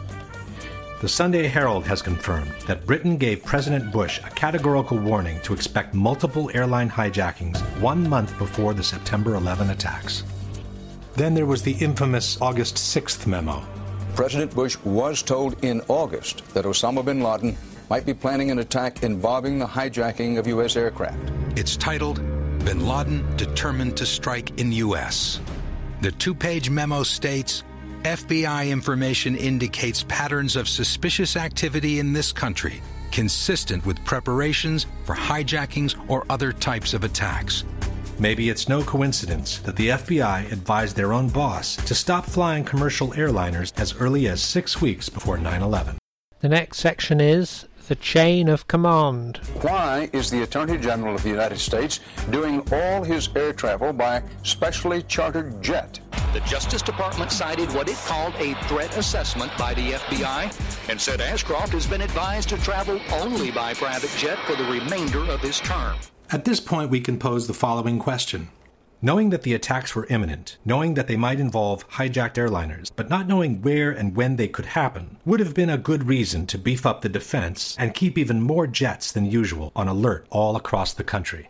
[SPEAKER 3] The Sunday Herald has confirmed that Britain gave President Bush a categorical warning to expect multiple airline hijackings one month before the September eleventh attacks. Then there was the infamous August sixth memo.
[SPEAKER 23] President Bush was told in August that Osama bin Laden might be planning an attack involving the hijacking of U S aircraft.
[SPEAKER 24] It's titled, Bin Laden Determined to Strike in U S The two-page memo states, F B I information indicates patterns of suspicious activity in this country, consistent with preparations for hijackings or other types of attacks.
[SPEAKER 3] Maybe it's no coincidence that the F B I advised their own boss to stop flying commercial airliners as early as six weeks before nine eleven.
[SPEAKER 2] The next section is the chain of command.
[SPEAKER 23] Why is the Attorney General of the United States doing all his air travel by specially chartered jet?
[SPEAKER 25] The Justice Department cited what it called a threat assessment by the F B I and said Ashcroft has been advised to travel only by private jet for the remainder of his term.
[SPEAKER 3] At this point, we can pose the following question. Knowing that the attacks were imminent, knowing that they might involve hijacked airliners, but not knowing where and when they could happen, would have been a good reason to beef up the defense and keep even more jets than usual on alert all across the country.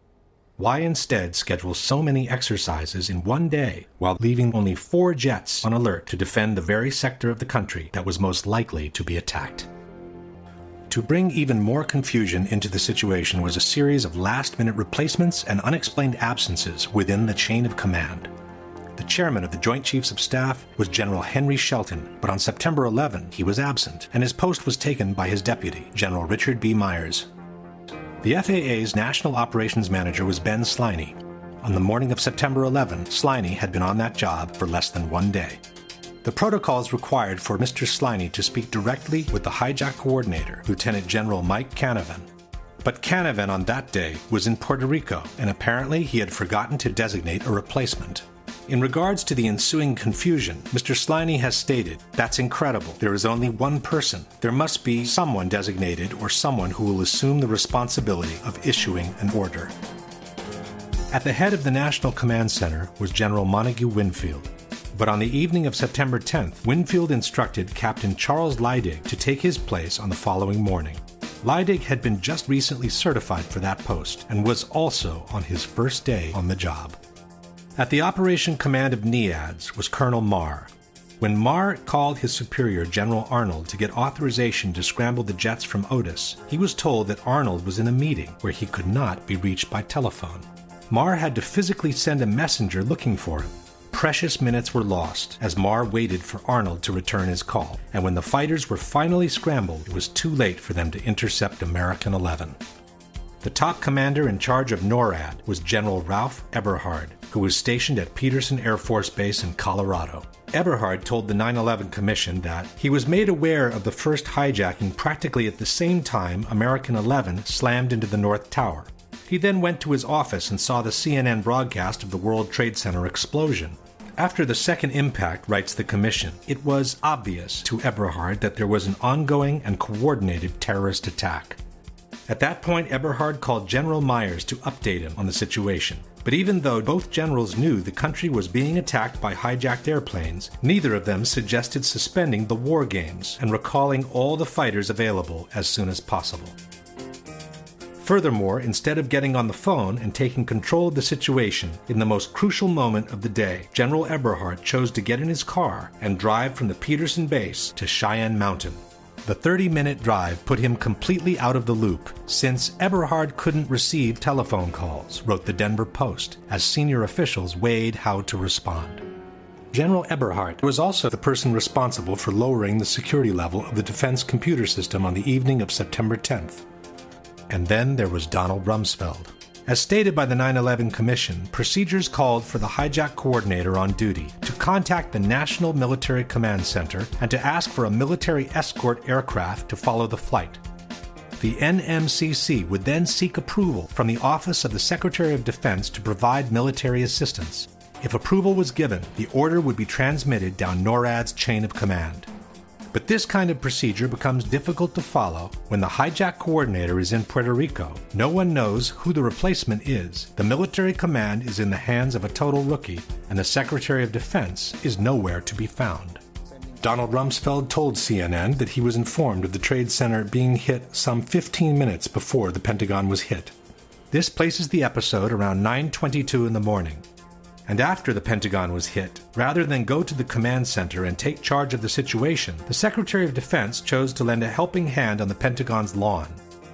[SPEAKER 3] Why instead schedule so many exercises in one day while leaving only four jets on alert to defend the very sector of the country that was most likely to be attacked? To bring even more confusion into the situation was a series of last-minute replacements and unexplained absences within the chain of command. The chairman of the Joint Chiefs of Staff was General Henry Shelton, but on September eleventh he was absent, and his post was taken by his deputy, General Richard B. Myers. The F A A's National Operations Manager was Ben Sliney. On the morning of September eleventh, Sliney had been on that job for less than one day. The protocols required for Mister Sliney to speak directly with the hijack coordinator, Lieutenant General Mike Canavan. But Canavan on that day was in Puerto Rico, and apparently he had forgotten to designate a replacement. In regards to the ensuing confusion, Mister Sliney has stated, "That's incredible. There is only one person. There must be someone designated or someone who will assume the responsibility of issuing an order." At the head of the National Command Center was General Montague Winfield. But on the evening of September tenth, Winfield instructed Captain Charles Leidig to take his place on the following morning. Leidig had been just recently certified for that post and was also on his first day on the job. At the Operation Command of NEADS was Colonel Marr. When Marr called his superior, General Arnold, to get authorization to scramble the jets from Otis, he was told that Arnold was in a meeting where he could not be reached by telephone. Marr had to physically send a messenger looking for him. Precious minutes were lost as Marr waited for Arnold to return his call, and when the fighters were finally scrambled, it was too late for them to intercept American eleven. The top commander in charge of NORAD was General Ralph Eberhard, who was stationed at Peterson Air Force Base in Colorado. Eberhard told the nine eleven Commission that he was made aware of the first hijacking practically at the same time American eleven slammed into the North Tower. He then went to his office and saw the C N N broadcast of the World Trade Center explosion. After the second impact, writes the Commission, it was obvious to Eberhard that there was an ongoing and coordinated terrorist attack. At that point, Eberhard called General Myers to update him on the situation. But even though both generals knew the country was being attacked by hijacked airplanes, neither of them suggested suspending the war games and recalling all the fighters available as soon as possible. Furthermore, instead of getting on the phone and taking control of the situation in the most crucial moment of the day, General Eberhard chose to get in his car and drive from the Peterson base to Cheyenne Mountain. The thirty-minute drive put him completely out of the loop, since Eberhard couldn't receive telephone calls, wrote the Denver Post, as senior officials weighed how to respond. General Eberhard was also the person responsible for lowering the security level of the defense computer system on the evening of September tenth. And then there was Donald Rumsfeld. As stated by the nine eleven Commission, procedures called for the hijack coordinator on duty to contact the National Military Command Center and to ask for a military escort aircraft to follow the flight. The N M C C would then seek approval from the Office of the Secretary of Defense to provide military assistance. If approval was given, the order would be transmitted down NORAD's chain of command. But this kind of procedure becomes difficult to follow when the hijack coordinator is in Puerto Rico. No one knows who the replacement is. The military command is in the hands of a total rookie, and the Secretary of Defense is nowhere to be found. Donald Rumsfeld told C N N that he was informed of the Trade Center being hit some fifteen minutes before the Pentagon was hit. This places the episode around nine twenty-two in the morning. And after the Pentagon was hit, rather than go to the command center and take charge of the situation, the Secretary of Defense chose to lend a helping hand on the Pentagon's lawn.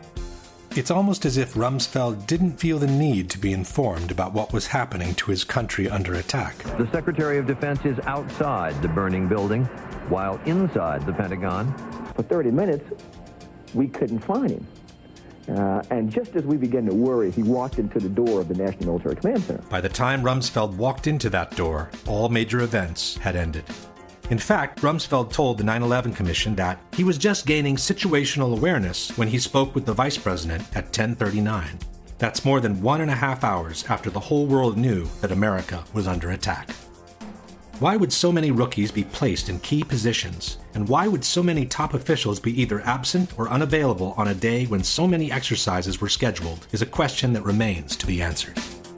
[SPEAKER 3] It's almost as if Rumsfeld didn't feel the need to be informed about what was happening to his country under attack.
[SPEAKER 4] The Secretary of Defense is outside the burning building, while inside the Pentagon.
[SPEAKER 11] For thirty minutes, we couldn't find him. Uh, and just as we began to worry, he walked into the door of the National Military Command Center.
[SPEAKER 3] By the time Rumsfeld walked into that door, all major events had ended. In fact, Rumsfeld told the nine eleven Commission that he was just gaining situational awareness when he spoke with the Vice President at ten thirty-nine. That's more than one and a half hours after the whole world knew that America was under attack. Why would so many rookies be placed in key positions? And why would so many top officials be either absent or unavailable on a day when so many exercises were scheduled is a question that remains to be answered.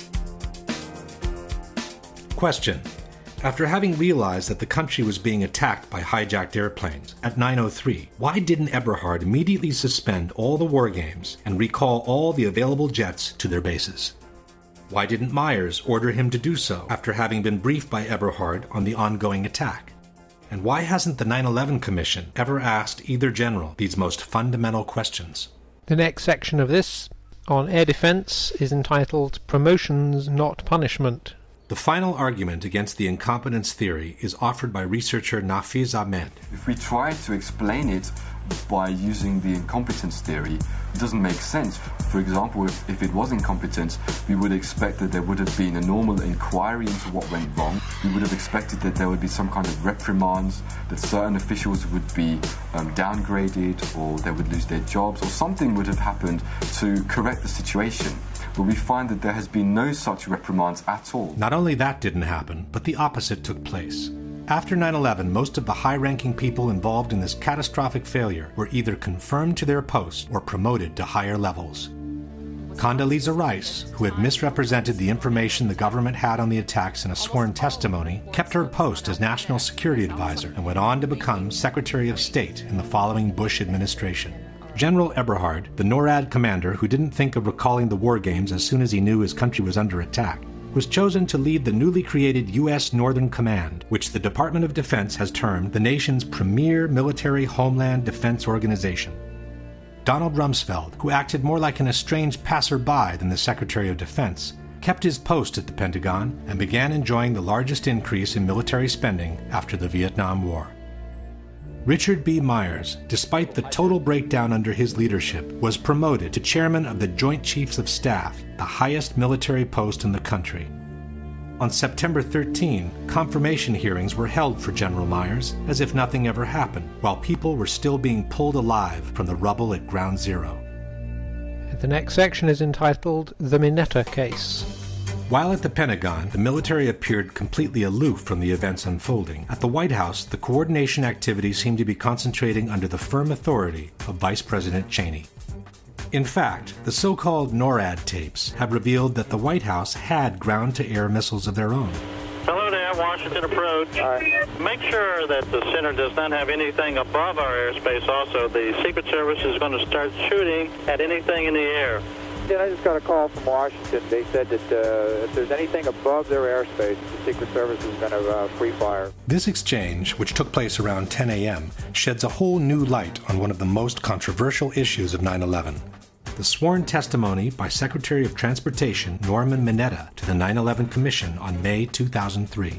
[SPEAKER 3] Question. After having realized that the country was being attacked by hijacked airplanes at nine oh three, why didn't Eberhard immediately suspend all the war games and recall all the available jets to their bases? Why didn't Myers order him to do so after having been briefed by Eberhard on the ongoing attack? And why hasn't the nine eleven Commission ever asked either general these most fundamental questions?
[SPEAKER 2] The next section of this, on air defense, is entitled Promotions Not Punishment.
[SPEAKER 3] The final argument against the incompetence theory is offered by researcher Nafiz Ahmed.
[SPEAKER 14] If we try to explain it by using the incompetence theory, it doesn't make sense. For example, if, if it was incompetence, we would expect that there would have been a normal inquiry into what went wrong. We would have expected that there would be some kind of reprimands, that certain officials would be um, downgraded, or they would lose their jobs, or something would have happened to correct the situation. But we find that there has been no such reprimands at all.
[SPEAKER 3] Not only that didn't happen, but the opposite took place. After nine eleven, most of the high-ranking people involved in this catastrophic failure were either confirmed to their posts or promoted to higher levels. Condoleezza Rice, who had misrepresented the information the government had on the attacks in a sworn testimony, kept her post as National Security Advisor and went on to become Secretary of State in the following Bush administration. General Eberhard, the NORAD commander who didn't think of recalling the war games as soon as he knew his country was under attack, was chosen to lead the newly created U S Northern Command, which the Department of Defense has termed the nation's premier military homeland defense organization. Donald Rumsfeld, who acted more like an estranged passerby than the Secretary of Defense, kept his post at the Pentagon and began enjoying the largest increase in military spending after the Vietnam War. Richard B. Myers, despite the total breakdown under his leadership, was promoted to chairman of the Joint Chiefs of Staff, the highest military post in the country. On September thirteenth, confirmation hearings were held for General Myers as if nothing ever happened, while people were still being pulled alive from the rubble at Ground Zero.
[SPEAKER 2] The next section is entitled The Minetta Case.
[SPEAKER 3] While at the Pentagon, the military appeared completely aloof from the events unfolding. At the White House, the coordination activities seemed to be concentrating under the firm authority of Vice President Cheney. In fact, the so-called NORAD tapes have revealed that the White House had ground-to-air missiles of their own.
[SPEAKER 1] Hello there, Washington approach. Make sure that the center does not have anything above our airspace also. The Secret Service is going to start shooting at anything in the air.
[SPEAKER 15] Yeah, I just got a call from Washington. They said that uh, if there's anything above their airspace, the Secret Service is going to uh, free fire.
[SPEAKER 3] This exchange, which took place around ten a.m., sheds a whole new light on one of the most controversial issues of nine eleven. The sworn testimony by Secretary of Transportation Norman Mineta to the nine eleven Commission on May two thousand three.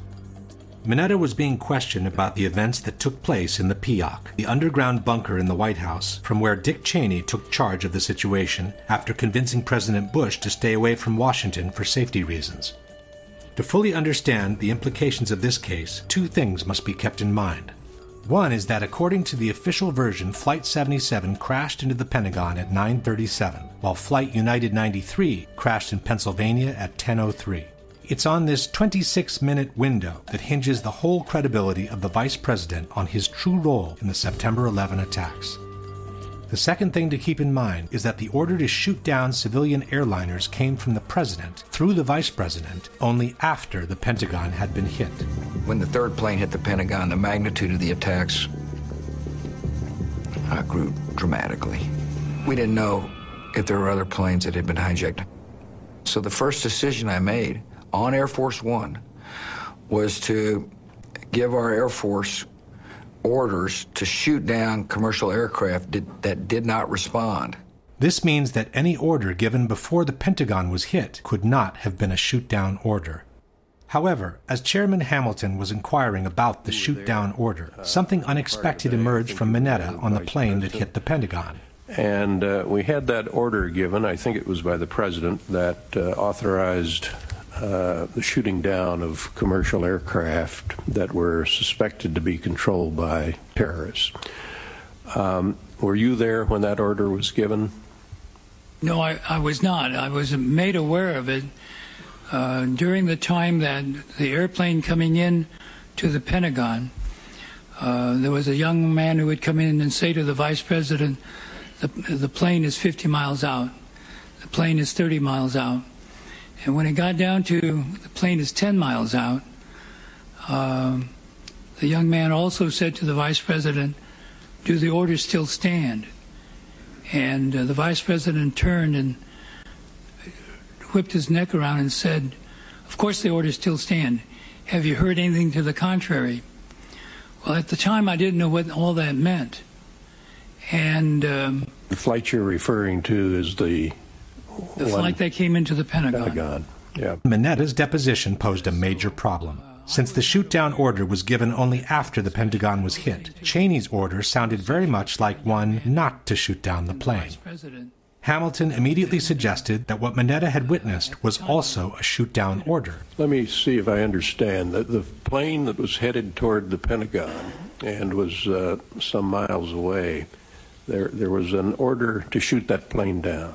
[SPEAKER 3] Mineta was being questioned about the events that took place in the P O C, the underground bunker in the White House, from where Dick Cheney took charge of the situation after convincing President Bush to stay away from Washington for safety reasons. To fully understand the implications of this case, two things must be kept in mind. One is that according to the official version, Flight seventy-seven crashed into the Pentagon at nine thirty-seven, while Flight United ninety-three crashed in Pennsylvania at ten oh three. It's on this twenty-six minute window that hinges the whole credibility of the Vice President on his true role in the September eleventh attacks. The second thing to keep in mind is that the order to shoot down civilian airliners came from the President through the Vice President only after the Pentagon had been hit.
[SPEAKER 16] When the third plane hit the Pentagon, the magnitude of the attacks uh, grew dramatically. We didn't know if there were other planes that had been hijacked. So the first decision I made on Air Force One was to give our Air Force orders to shoot down commercial aircraft did, that did not respond.
[SPEAKER 3] This means that any order given before the Pentagon was hit could not have been a shoot-down order. However, as Chairman Hamilton was inquiring about the shoot-down order, something unexpected emerged from Mineta on the plane that hit the Pentagon.
[SPEAKER 17] And uh, we had that order given, I think it was by the President, that uh, authorized Uh, the shooting down of commercial aircraft that were suspected to be controlled by terrorists. Um, were you there when that order was given?
[SPEAKER 18] No, I, I was not. I was made aware of it uh, during the time that the airplane coming in to the Pentagon. Uh, there was a young man who would come in and say to the Vice President, the, the plane is fifty miles out. The plane is thirty miles out. And when it got down to the plane is ten miles out, um, the young man also said to the Vice President, do the orders still stand? And uh, the Vice President turned and whipped his neck around and said, of course the orders still stand. Have you heard anything to the contrary? Well, at the time I didn't know what all that meant. And um,
[SPEAKER 17] the flight you're referring to is the
[SPEAKER 18] The flight that came into the Pentagon.
[SPEAKER 17] Pentagon. Yeah.
[SPEAKER 3] Mineta's deposition posed a major problem. Since the shoot-down order was given only after the Pentagon was hit, Cheney's order sounded very much like one not to shoot down the plane. Hamilton immediately suggested that what Mineta had witnessed was also a shoot-down order.
[SPEAKER 17] Let me see if I understand. The, the plane that was headed toward the Pentagon and was uh, some miles away, there, there was an order to shoot that plane down.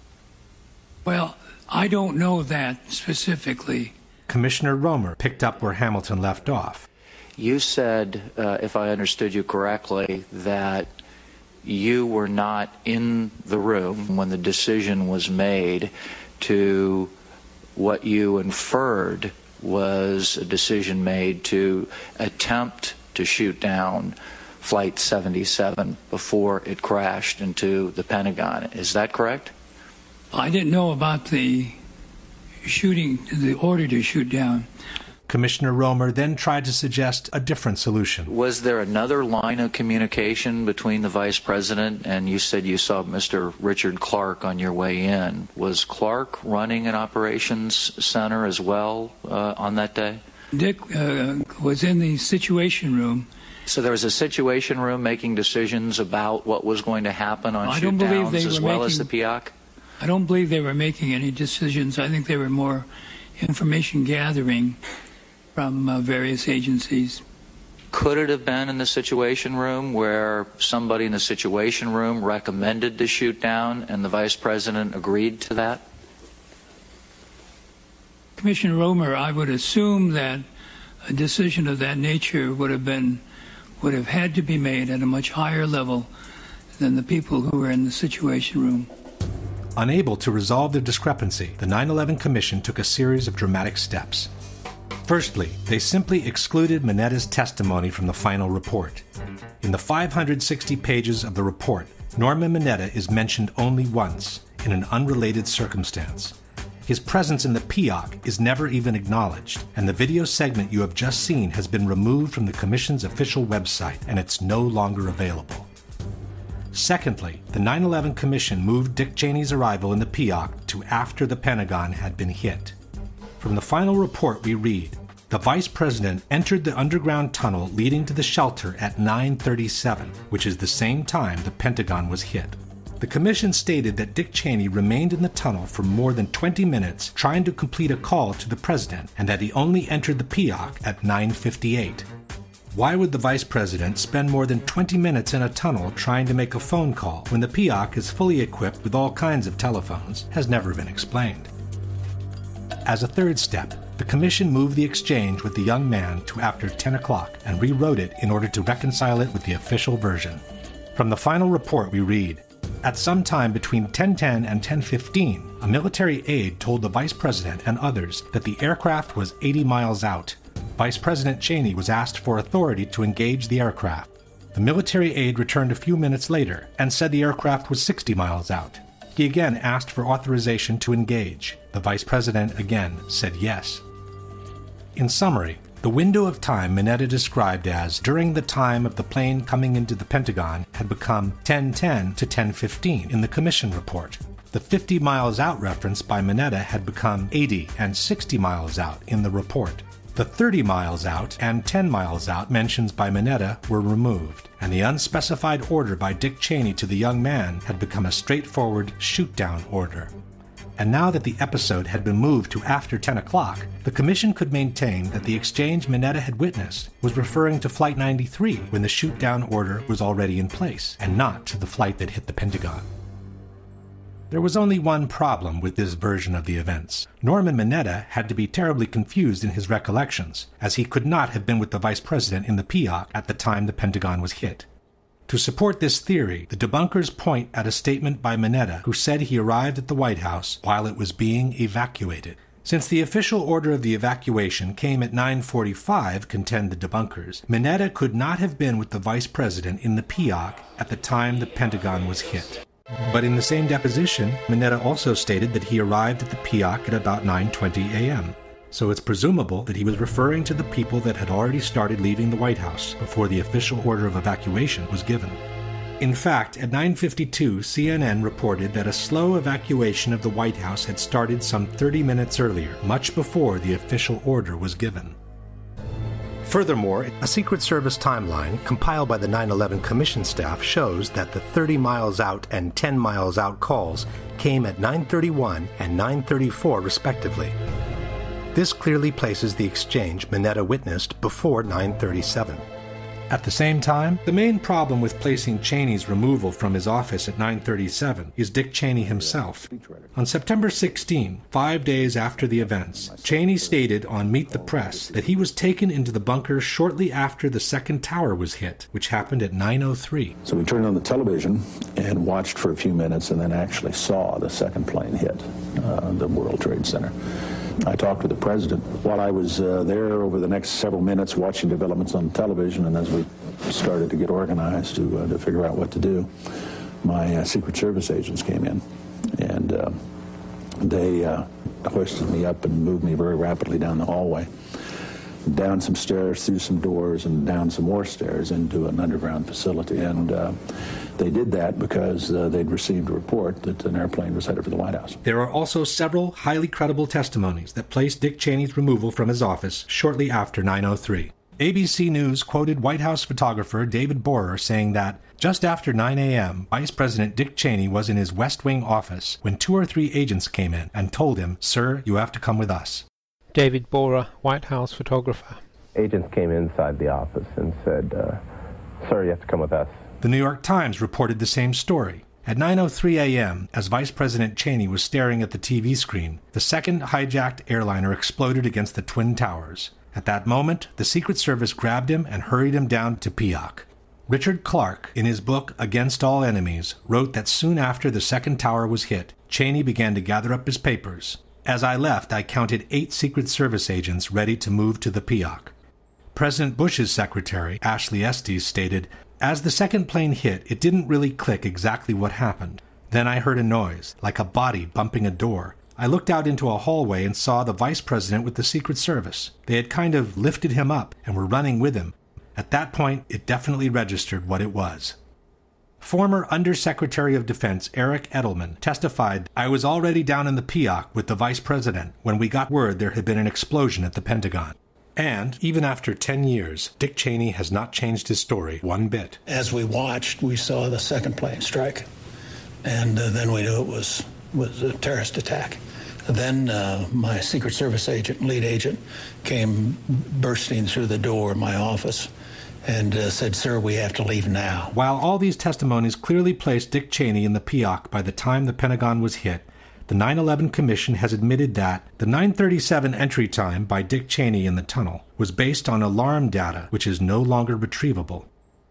[SPEAKER 18] Well, I don't know that specifically.
[SPEAKER 3] Commissioner Romer picked up where Hamilton left off.
[SPEAKER 19] You said, uh, if I understood you correctly, that you were not in the room when the decision was made to what you inferred was a decision made to attempt to shoot down Flight seventy-seven before it crashed into the Pentagon. Is that correct?
[SPEAKER 18] I didn't know about the shooting, the order to shoot down.
[SPEAKER 3] Commissioner Romer then tried to suggest a different solution.
[SPEAKER 19] Was there another line of communication between the Vice President and you said you saw Mister Richard Clark on your way in? Was Clark running an operations center as well uh, on that day?
[SPEAKER 18] Dick uh, was in the Situation Room.
[SPEAKER 19] So there was a Situation Room making decisions about what was going to happen on
[SPEAKER 18] I don't believe they
[SPEAKER 19] shoot-downs as
[SPEAKER 18] were
[SPEAKER 19] well
[SPEAKER 18] making,
[SPEAKER 19] as the P O C?
[SPEAKER 18] I don't believe they were making any decisions. I think they were more information gathering from uh, various agencies.
[SPEAKER 19] Could it have been in the Situation Room where somebody in the Situation Room recommended the shoot down and the Vice President agreed to that?
[SPEAKER 18] Commissioner Romer, I would assume that a decision of that nature would have been, would have had to be made at a much higher level than the people who were in the Situation Room.
[SPEAKER 3] Unable to resolve their discrepancy, the nine eleven Commission took a series of dramatic steps. Firstly, they simply excluded Minetta's testimony from the final report. In the five hundred sixty pages of the report, Norman Minetta is mentioned only once, in an unrelated circumstance. His presence in the P O C is never even acknowledged, and the video segment you have just seen has been removed from the Commission's official website, and it's no longer available. Secondly, the nine eleven Commission moved Dick Cheney's arrival in the P O C to after the Pentagon had been hit. From the final report we read, the Vice President entered the underground tunnel leading to the shelter at nine thirty-seven, which is the same time the Pentagon was hit. The Commission stated that Dick Cheney remained in the tunnel for more than twenty minutes trying to complete a call to the President, and that he only entered the P O C at nine fifty-eight. Why would the Vice President spend more than twenty minutes in a tunnel trying to make a phone call when the P O C is fully equipped with all kinds of telephones has never been explained. As a third step, the Commission moved the exchange with the young man to after ten o'clock and rewrote it in order to reconcile it with the official version. From the final report we read, at some time between ten ten and ten fifteen, a military aide told the Vice President and others that the aircraft was eighty miles out. Vice President Cheney was asked for authority to engage the aircraft. The military aide returned a few minutes later and said the aircraft was sixty miles out. He again asked for authorization to engage. The Vice President again said yes. In summary, the window of time Minetta described as during the time of the plane coming into the Pentagon had become ten ten to ten fifteen in the Commission report. The fifty miles out reference by Minetta had become eighty and sixty miles out in the report. The thirty miles out and ten miles out mentions by Minetta were removed, and the unspecified order by Dick Cheney to the young man had become a straightforward shoot-down order. And now that the episode had been moved to after ten o'clock, the Commission could maintain that the exchange Minetta had witnessed was referring to Flight ninety-three when the shoot-down order was already in place, and not to the flight that hit the Pentagon. There was only one problem with this version of the events. Norman Minetta had to be terribly confused in his recollections, as he could not have been with the Vice President in the P O C at the time the Pentagon was hit. To support this theory, the debunkers point at a statement by Minetta, who said he arrived at the White House while it was being evacuated. Since the official order of the evacuation came at nine forty-five, contend the debunkers, Minetta could not have been with the Vice President in the P O C at the time the Pentagon was hit. But in the same deposition, Minetta also stated that he arrived at the P O C at about nine twenty a.m., so it's presumable that he was referring to the people that had already started leaving the White House before the official order of evacuation was given. In fact, at nine fifty-two, C N N reported that a slow evacuation of the White House had started some thirty minutes earlier, much before the official order was given. Furthermore, a Secret Service timeline compiled by the nine eleven Commission staff shows that the thirty miles out and ten miles out calls came at nine thirty-one and nine thirty-four respectively. This clearly places the exchange Minetta witnessed before nine thirty-seven. At the same time, the main problem with placing Cheney's removal from his office at nine thirty-seven is Dick Cheney himself. On September sixteenth, five days after the events, Cheney stated on Meet the Press that he was taken into the bunker shortly after the second tower was hit, which happened at nine oh three.
[SPEAKER 21] So we turned on the television and watched for a few minutes and then actually saw the second plane hit uh, the World Trade Center. I talked to the president while I was uh, there over the next several minutes watching developments on television, and as we started to get organized to, uh, to figure out what to do, my uh, Secret Service agents came in, and uh, they uh, hoisted me up and moved me very rapidly down the hallway, down some stairs, through some doors, and down some more stairs into an underground facility. And uh, they did that because uh, they'd received a report that an airplane was headed for the White House.
[SPEAKER 3] There are also several highly credible testimonies that place Dick Cheney's removal from his office shortly after nine oh three. A B C News quoted White House photographer David Borer saying that just after nine a.m., Vice President Dick Cheney was in his West Wing office when two or three agents came in and told him, "Sir, you have to come with us."
[SPEAKER 2] David Borer, White House photographer.
[SPEAKER 5] Agents came inside the office and said, uh, "Sir, you have to come with us."
[SPEAKER 3] The New York Times reported the same story. At nine oh three a.m., as Vice President Cheney was staring at the T V screen, the second hijacked airliner exploded against the Twin Towers. At that moment, the Secret Service grabbed him and hurried him down to Peoc. Richard Clarke, in his book Against All Enemies, wrote that soon after the second tower was hit, Cheney began to gather up his papers. As I left, I counted eight Secret Service agents ready to move to the Peoc. President Bush's secretary, Ashley Estes, stated, "As the second plane hit, it didn't really click exactly what happened. Then I heard a noise, like a body bumping a door. I looked out into a hallway and saw the vice president with the Secret Service. They had kind of lifted him up and were running with him. At that point, it definitely registered what it was." Former Undersecretary of Defense Eric Edelman testified, "I was already down in the Peoc with the vice president when we got word there had been an explosion at the Pentagon." And, even after ten years, Dick Cheney has not changed his story one bit.
[SPEAKER 6] As we watched, we saw the second plane strike, and uh, then we knew it was, was a terrorist attack. Then uh, my Secret Service agent, lead agent, came bursting through the door of my office and uh, said, "Sir, we have to leave now."
[SPEAKER 3] While all these testimonies clearly placed Dick Cheney in the Peoc by the time the Pentagon was hit, the nine eleven Commission has admitted that the nine thirty-seven entry time by Dick Cheney in the tunnel was based on alarm data which is no longer retrievable.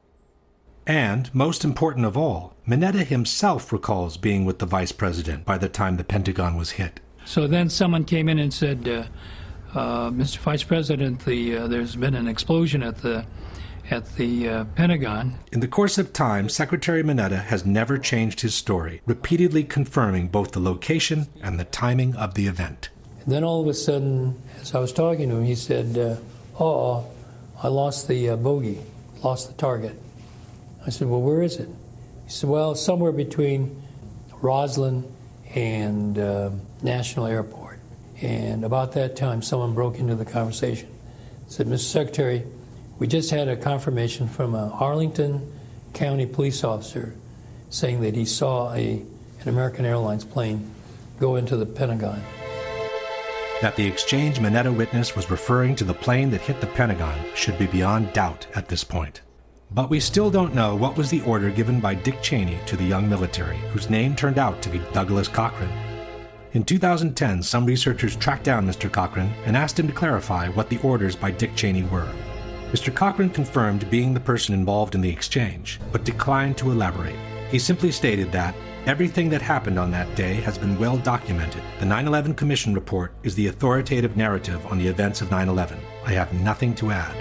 [SPEAKER 3] And, most important of all, Mineta himself recalls being with the vice president by the time the Pentagon was hit.
[SPEAKER 18] So then someone came in and said, uh, uh, "Mister Vice President, the uh, there's been an explosion at the at the uh, Pentagon."
[SPEAKER 3] In the course of time, Secretary Mineta has never changed his story, repeatedly confirming both the location and the timing of the event.
[SPEAKER 18] And then all of a sudden, as I was talking to him, he said, uh, "Oh, I lost the uh, bogey, lost the target." I said, "Well, where is it?" He said, "Well, somewhere between Roslyn and uh, National Airport." And about that time, someone broke into the conversation. Said, "Mister Secretary, we just had a confirmation from a Arlington County police officer saying that he saw a, an American Airlines plane go into the Pentagon."
[SPEAKER 3] That the exchange Mineta witnessed was referring to the plane that hit the Pentagon should be beyond doubt at this point. But we still don't know what was the order given by Dick Cheney to the young military, whose name turned out to be Douglas Cochran. In two thousand ten, some researchers tracked down Mister Cochran and asked him to clarify what the orders by Dick Cheney were. Mister Cochran confirmed being the person involved in the exchange, but declined to elaborate. He simply stated that everything that happened on that day has been well documented. The nine eleven Commission report is the authoritative narrative on the events of nine eleven. I have nothing to add.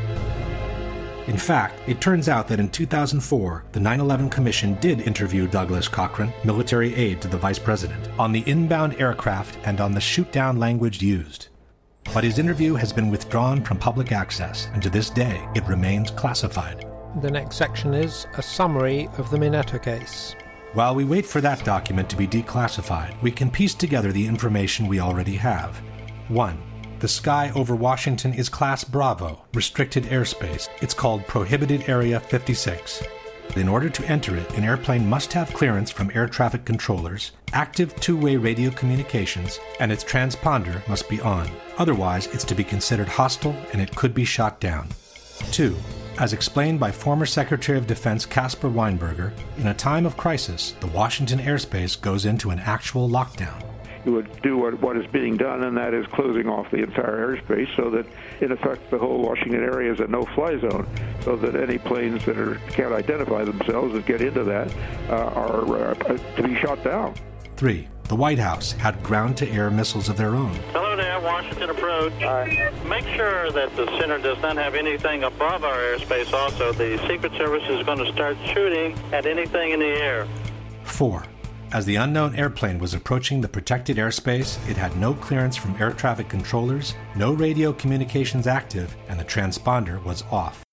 [SPEAKER 3] In fact, it turns out that in two thousand four, the nine eleven Commission did interview Douglas Cochran, military aide to the Vice President, on the inbound aircraft and on the shoot-down language used. But his interview has been withdrawn from public access, and to this day, it remains classified.
[SPEAKER 2] The next section is a summary of the Mineta case.
[SPEAKER 3] While we wait for that document to be declassified, we can piece together the information we already have. one. The sky over Washington is Class Bravo, restricted airspace. It's called Prohibited Area fifty-six. In order to enter it, an airplane must have clearance from air traffic controllers, active two-way radio communications, and its transponder must be on. Otherwise, it's to be considered hostile and it could be shot down. two. As explained by former Secretary of Defense Caspar Weinberger, in a time of crisis, the Washington airspace goes into an actual lockdown.
[SPEAKER 7] You would do what, what is being done, and that is closing off the entire airspace so that, in effect, the whole Washington area is a no-fly zone, so that any planes that are, can't identify themselves and get into that uh, are uh, to be shot down.
[SPEAKER 3] three. The White House had ground-to-air missiles of their own.
[SPEAKER 1] Hello there, Washington approach. Make sure that the center does not have anything above our airspace also. The Secret Service is going to start shooting at anything in the air.
[SPEAKER 3] Four. As the unknown airplane was approaching the protected airspace, it had no clearance from air traffic controllers, no radio communications active, and the transponder was off.